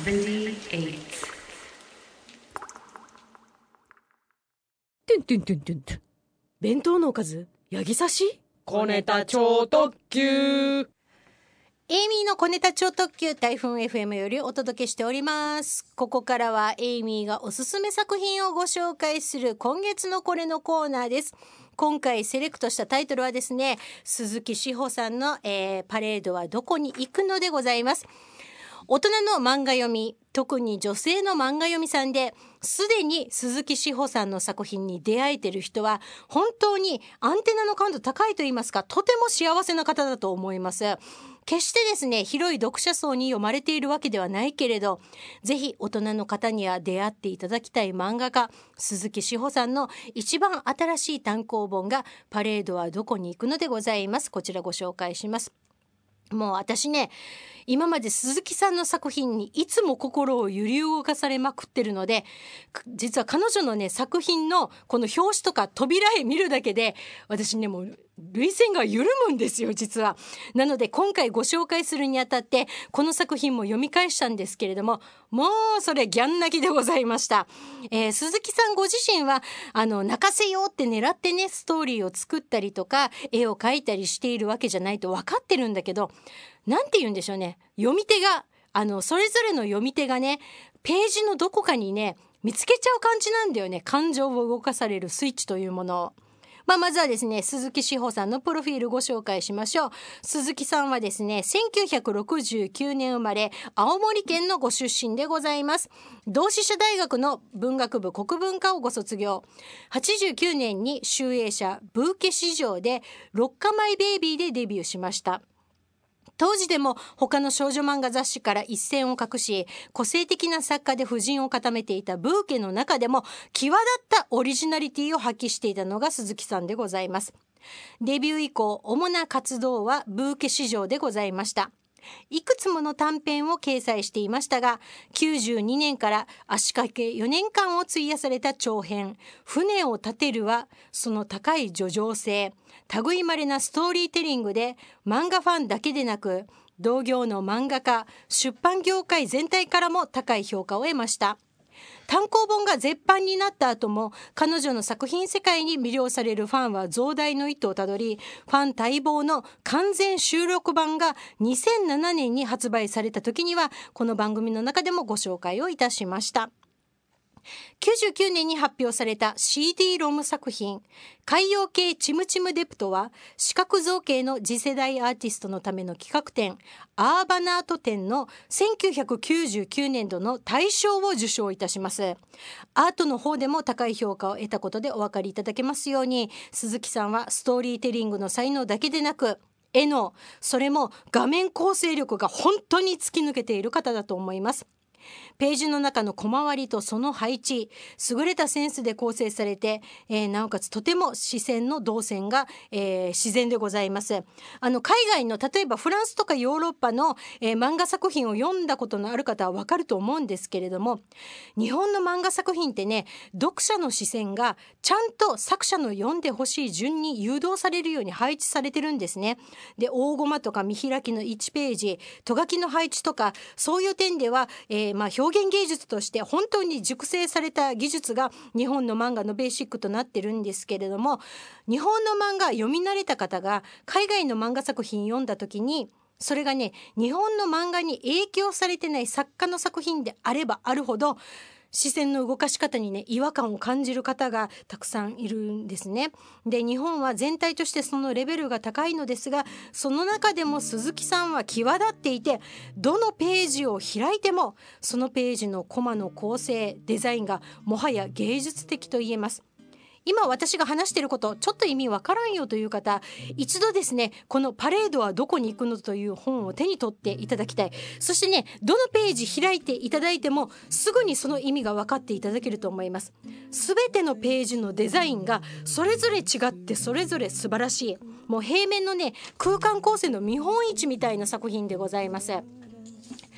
てんてんてんてんてん。弁当のおかずヤギ刺し。 小ネタ超特急。 エイミーの小ネタ超特急台風 エフエム よりお届けしております。ここからはエイミーがおすすめ作品をご紹介する今月のこれのコーナーです。今回セレクトしたタイトルはですね、鈴木志保さんの、えー、パレードはどこに行くのでございます。大人の漫画読み、特に女性の漫画読みさんですでに鈴木志保さんの作品に出会えている人は本当にアンテナの感度高いといいますか、とても幸せな方だと思います。決してですね、広い読者層に読まれているわけではないけれど、ぜひ大人の方には出会っていただきたい漫画家鈴木志保さんの一番新しい単行本がパレードはどこに行くのでございます。こちらご紹介します。もう私ね、今まで鈴木さんの作品にいつも心を揺り動かされまくってるので、実は彼女のね作品のこの表紙とか扉絵見るだけで私ねもう涙腺が緩むんですよ実は。なので今回ご紹介するにあたってこの作品も読み返したんですけれども、もうそれギャン泣きでございました。えー、鈴木さんご自身はあの泣かせようって狙ってねストーリーを作ったりとか絵を描いたりしているわけじゃないと分かってるんだけど、なんて言うんでしょうね、読み手があのそれぞれの読み手がねページのどこかにね見つけちゃう感じなんだよね。感情を動かされるスイッチというものを。まあ、まずはですね、鈴木志保さんのプロフィールご紹介しましょう。鈴木さんはですね、せんきゅうひゃくろくじゅうきゅうねん生まれ、青森県のご出身でございます。同志社大学の文学部国文科をご卒業。はちじゅうきゅうねんに集英社ブーケ市場で六花舞ベイビーでデビューしました。当時でも他の少女漫画雑誌から一線を画し、個性的な作家で婦人を固めていたブーケの中でも際立ったオリジナリティを発揮していたのが鈴木さんでございます。デビュー以降、主な活動はブーケ市場でございました。いくつもの短編を掲載していましたが、きゅうじゅうにねんから足掛けよねんかんを費やされた長編船を立てるはその高い叙情性、類まれなストーリーテリングで漫画ファンだけでなく同業の漫画家、出版業界全体からも高い評価を得ました。単行本が絶版になった後も彼女の作品世界に魅了されるファンは増大の一途をたどり、ファン待望の完全収録版がにせんななねんに発売された時にはこの番組の中でもご紹介をいたしました。きゅうじゅうきゅうねんに発表された シーディー ロム作品海洋系チムチムデプトは視覚造形の次世代アーティストのための企画展アーバナート展のせんきゅうひゃくきゅうじゅうきゅうねんどの大賞を受賞いたします。アートの方でも高い評価を得たことでお分かりいただけますように、鈴木さんはストーリーテリングの才能だけでなく絵の、それも画面構成力が本当に突き抜けている方だと思います。ページの中の小回りとその配置、優れたセンスで構成されて、えー、なおかつとても視線の動線が、えー、自然でございます。あの海外の例えばフランスとかヨーロッパの、えー、漫画作品を読んだことのある方はわかると思うんですけれども、日本の漫画作品ってね、読者の視線がちゃんと作者の読んでほしい順に誘導されるように配置されてるんですね。で、大駒とか見開きのいちページ、とがきの配置とかそういう点では、えーまあ、表現芸術として本当に熟成された技術が日本の漫画のベーシックとなってるんですけれども、日本の漫画読み慣れた方が海外の漫画作品読んだ時にそれがね、日本の漫画に影響されてない作家の作品であればあるほど視線の動かし方にね違和感を感じる方がたくさんいるんですね。で、日本は全体としてそのレベルが高いのですが、その中でも鈴木さんは際立っていて、どのページを開いてもそのページのコマの構成、デザインがもはや芸術的と言えます。今私が話していることちょっと意味わからんよという方、一度ですねこのパレードはどこに行くのという本を手に取っていただきたい。そしてね、どのページ開いていただいてもすぐにその意味が分かっていただけると思います。すべてのページのデザインがそれぞれ違ってそれぞれ素晴らしい、もう平面のね空間構成の見本市みたいな作品でございます。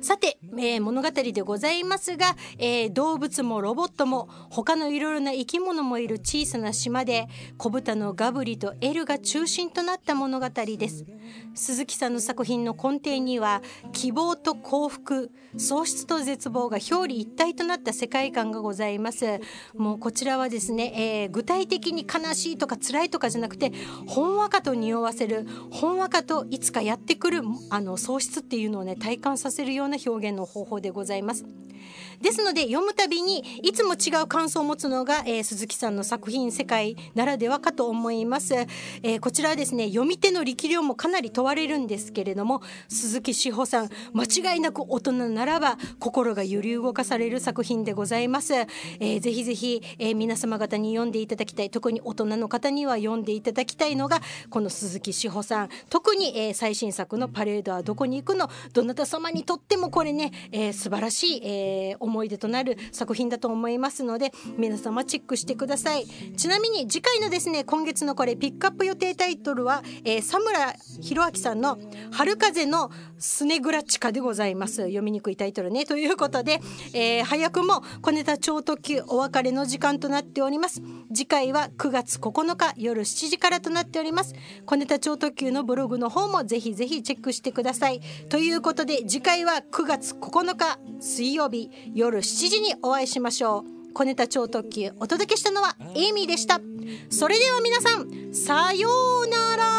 さて、えー、物語でございますが、えー、動物もロボットも他のいろいろな生き物もいる小さな島で、子豚のガブリとエルが中心となった物語です。鈴木さんの作品の根底には希望と幸福、喪失と絶望が表裏一体となった世界観がございます。もうこちらはですね、えー、具体的に悲しいとか辛いとかじゃなくて、ほんわかと匂わせる、ほんわかといつかやってくるあの喪失っていうのをね体感させるような表現の方法でございます。ですので読むたびにいつも違う感想を持つのが、えー、鈴木さんの作品世界ならではかと思います。えー、こちらはですね、読み手の力量もかなり問われるんですけれども、鈴木志保さん間違いなく大人ならば心が揺り動かされる作品でございます。えー、ぜひぜひ、えー、皆様方に読んでいただきたい、特に大人の方には読んでいただきたいのがこの鈴木志保さん、特に、えー、最新作のパレードはどこに行くの、どなた様にとってもこれね、えー、素晴らしい、えー思い出となる作品だと思いますので、皆様チェックしてください。ちなみに次回のですね、今月のこれピックアップ予定タイトルは、えー、佐村弘明さんの春風のスネグラチカでございます。読みにくいタイトルね。ということで、えー、早くも小ネタ超特急お別れの時間となっております。次回はくがつここのか夜しちじからとなっております。小ネタ超特急のブログの方もぜひぜひチェックしてください。ということで次回はくがつここのか水曜日夜しちじにお会いしましょう。小ネタ超特急お届けしたのはエイミーでした。それでは皆さん、さようなら。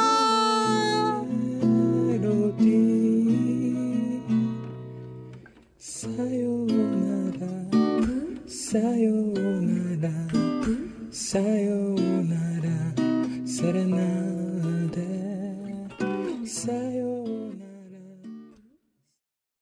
さようなら、さようなら、さようなら、セレナーデ、さよ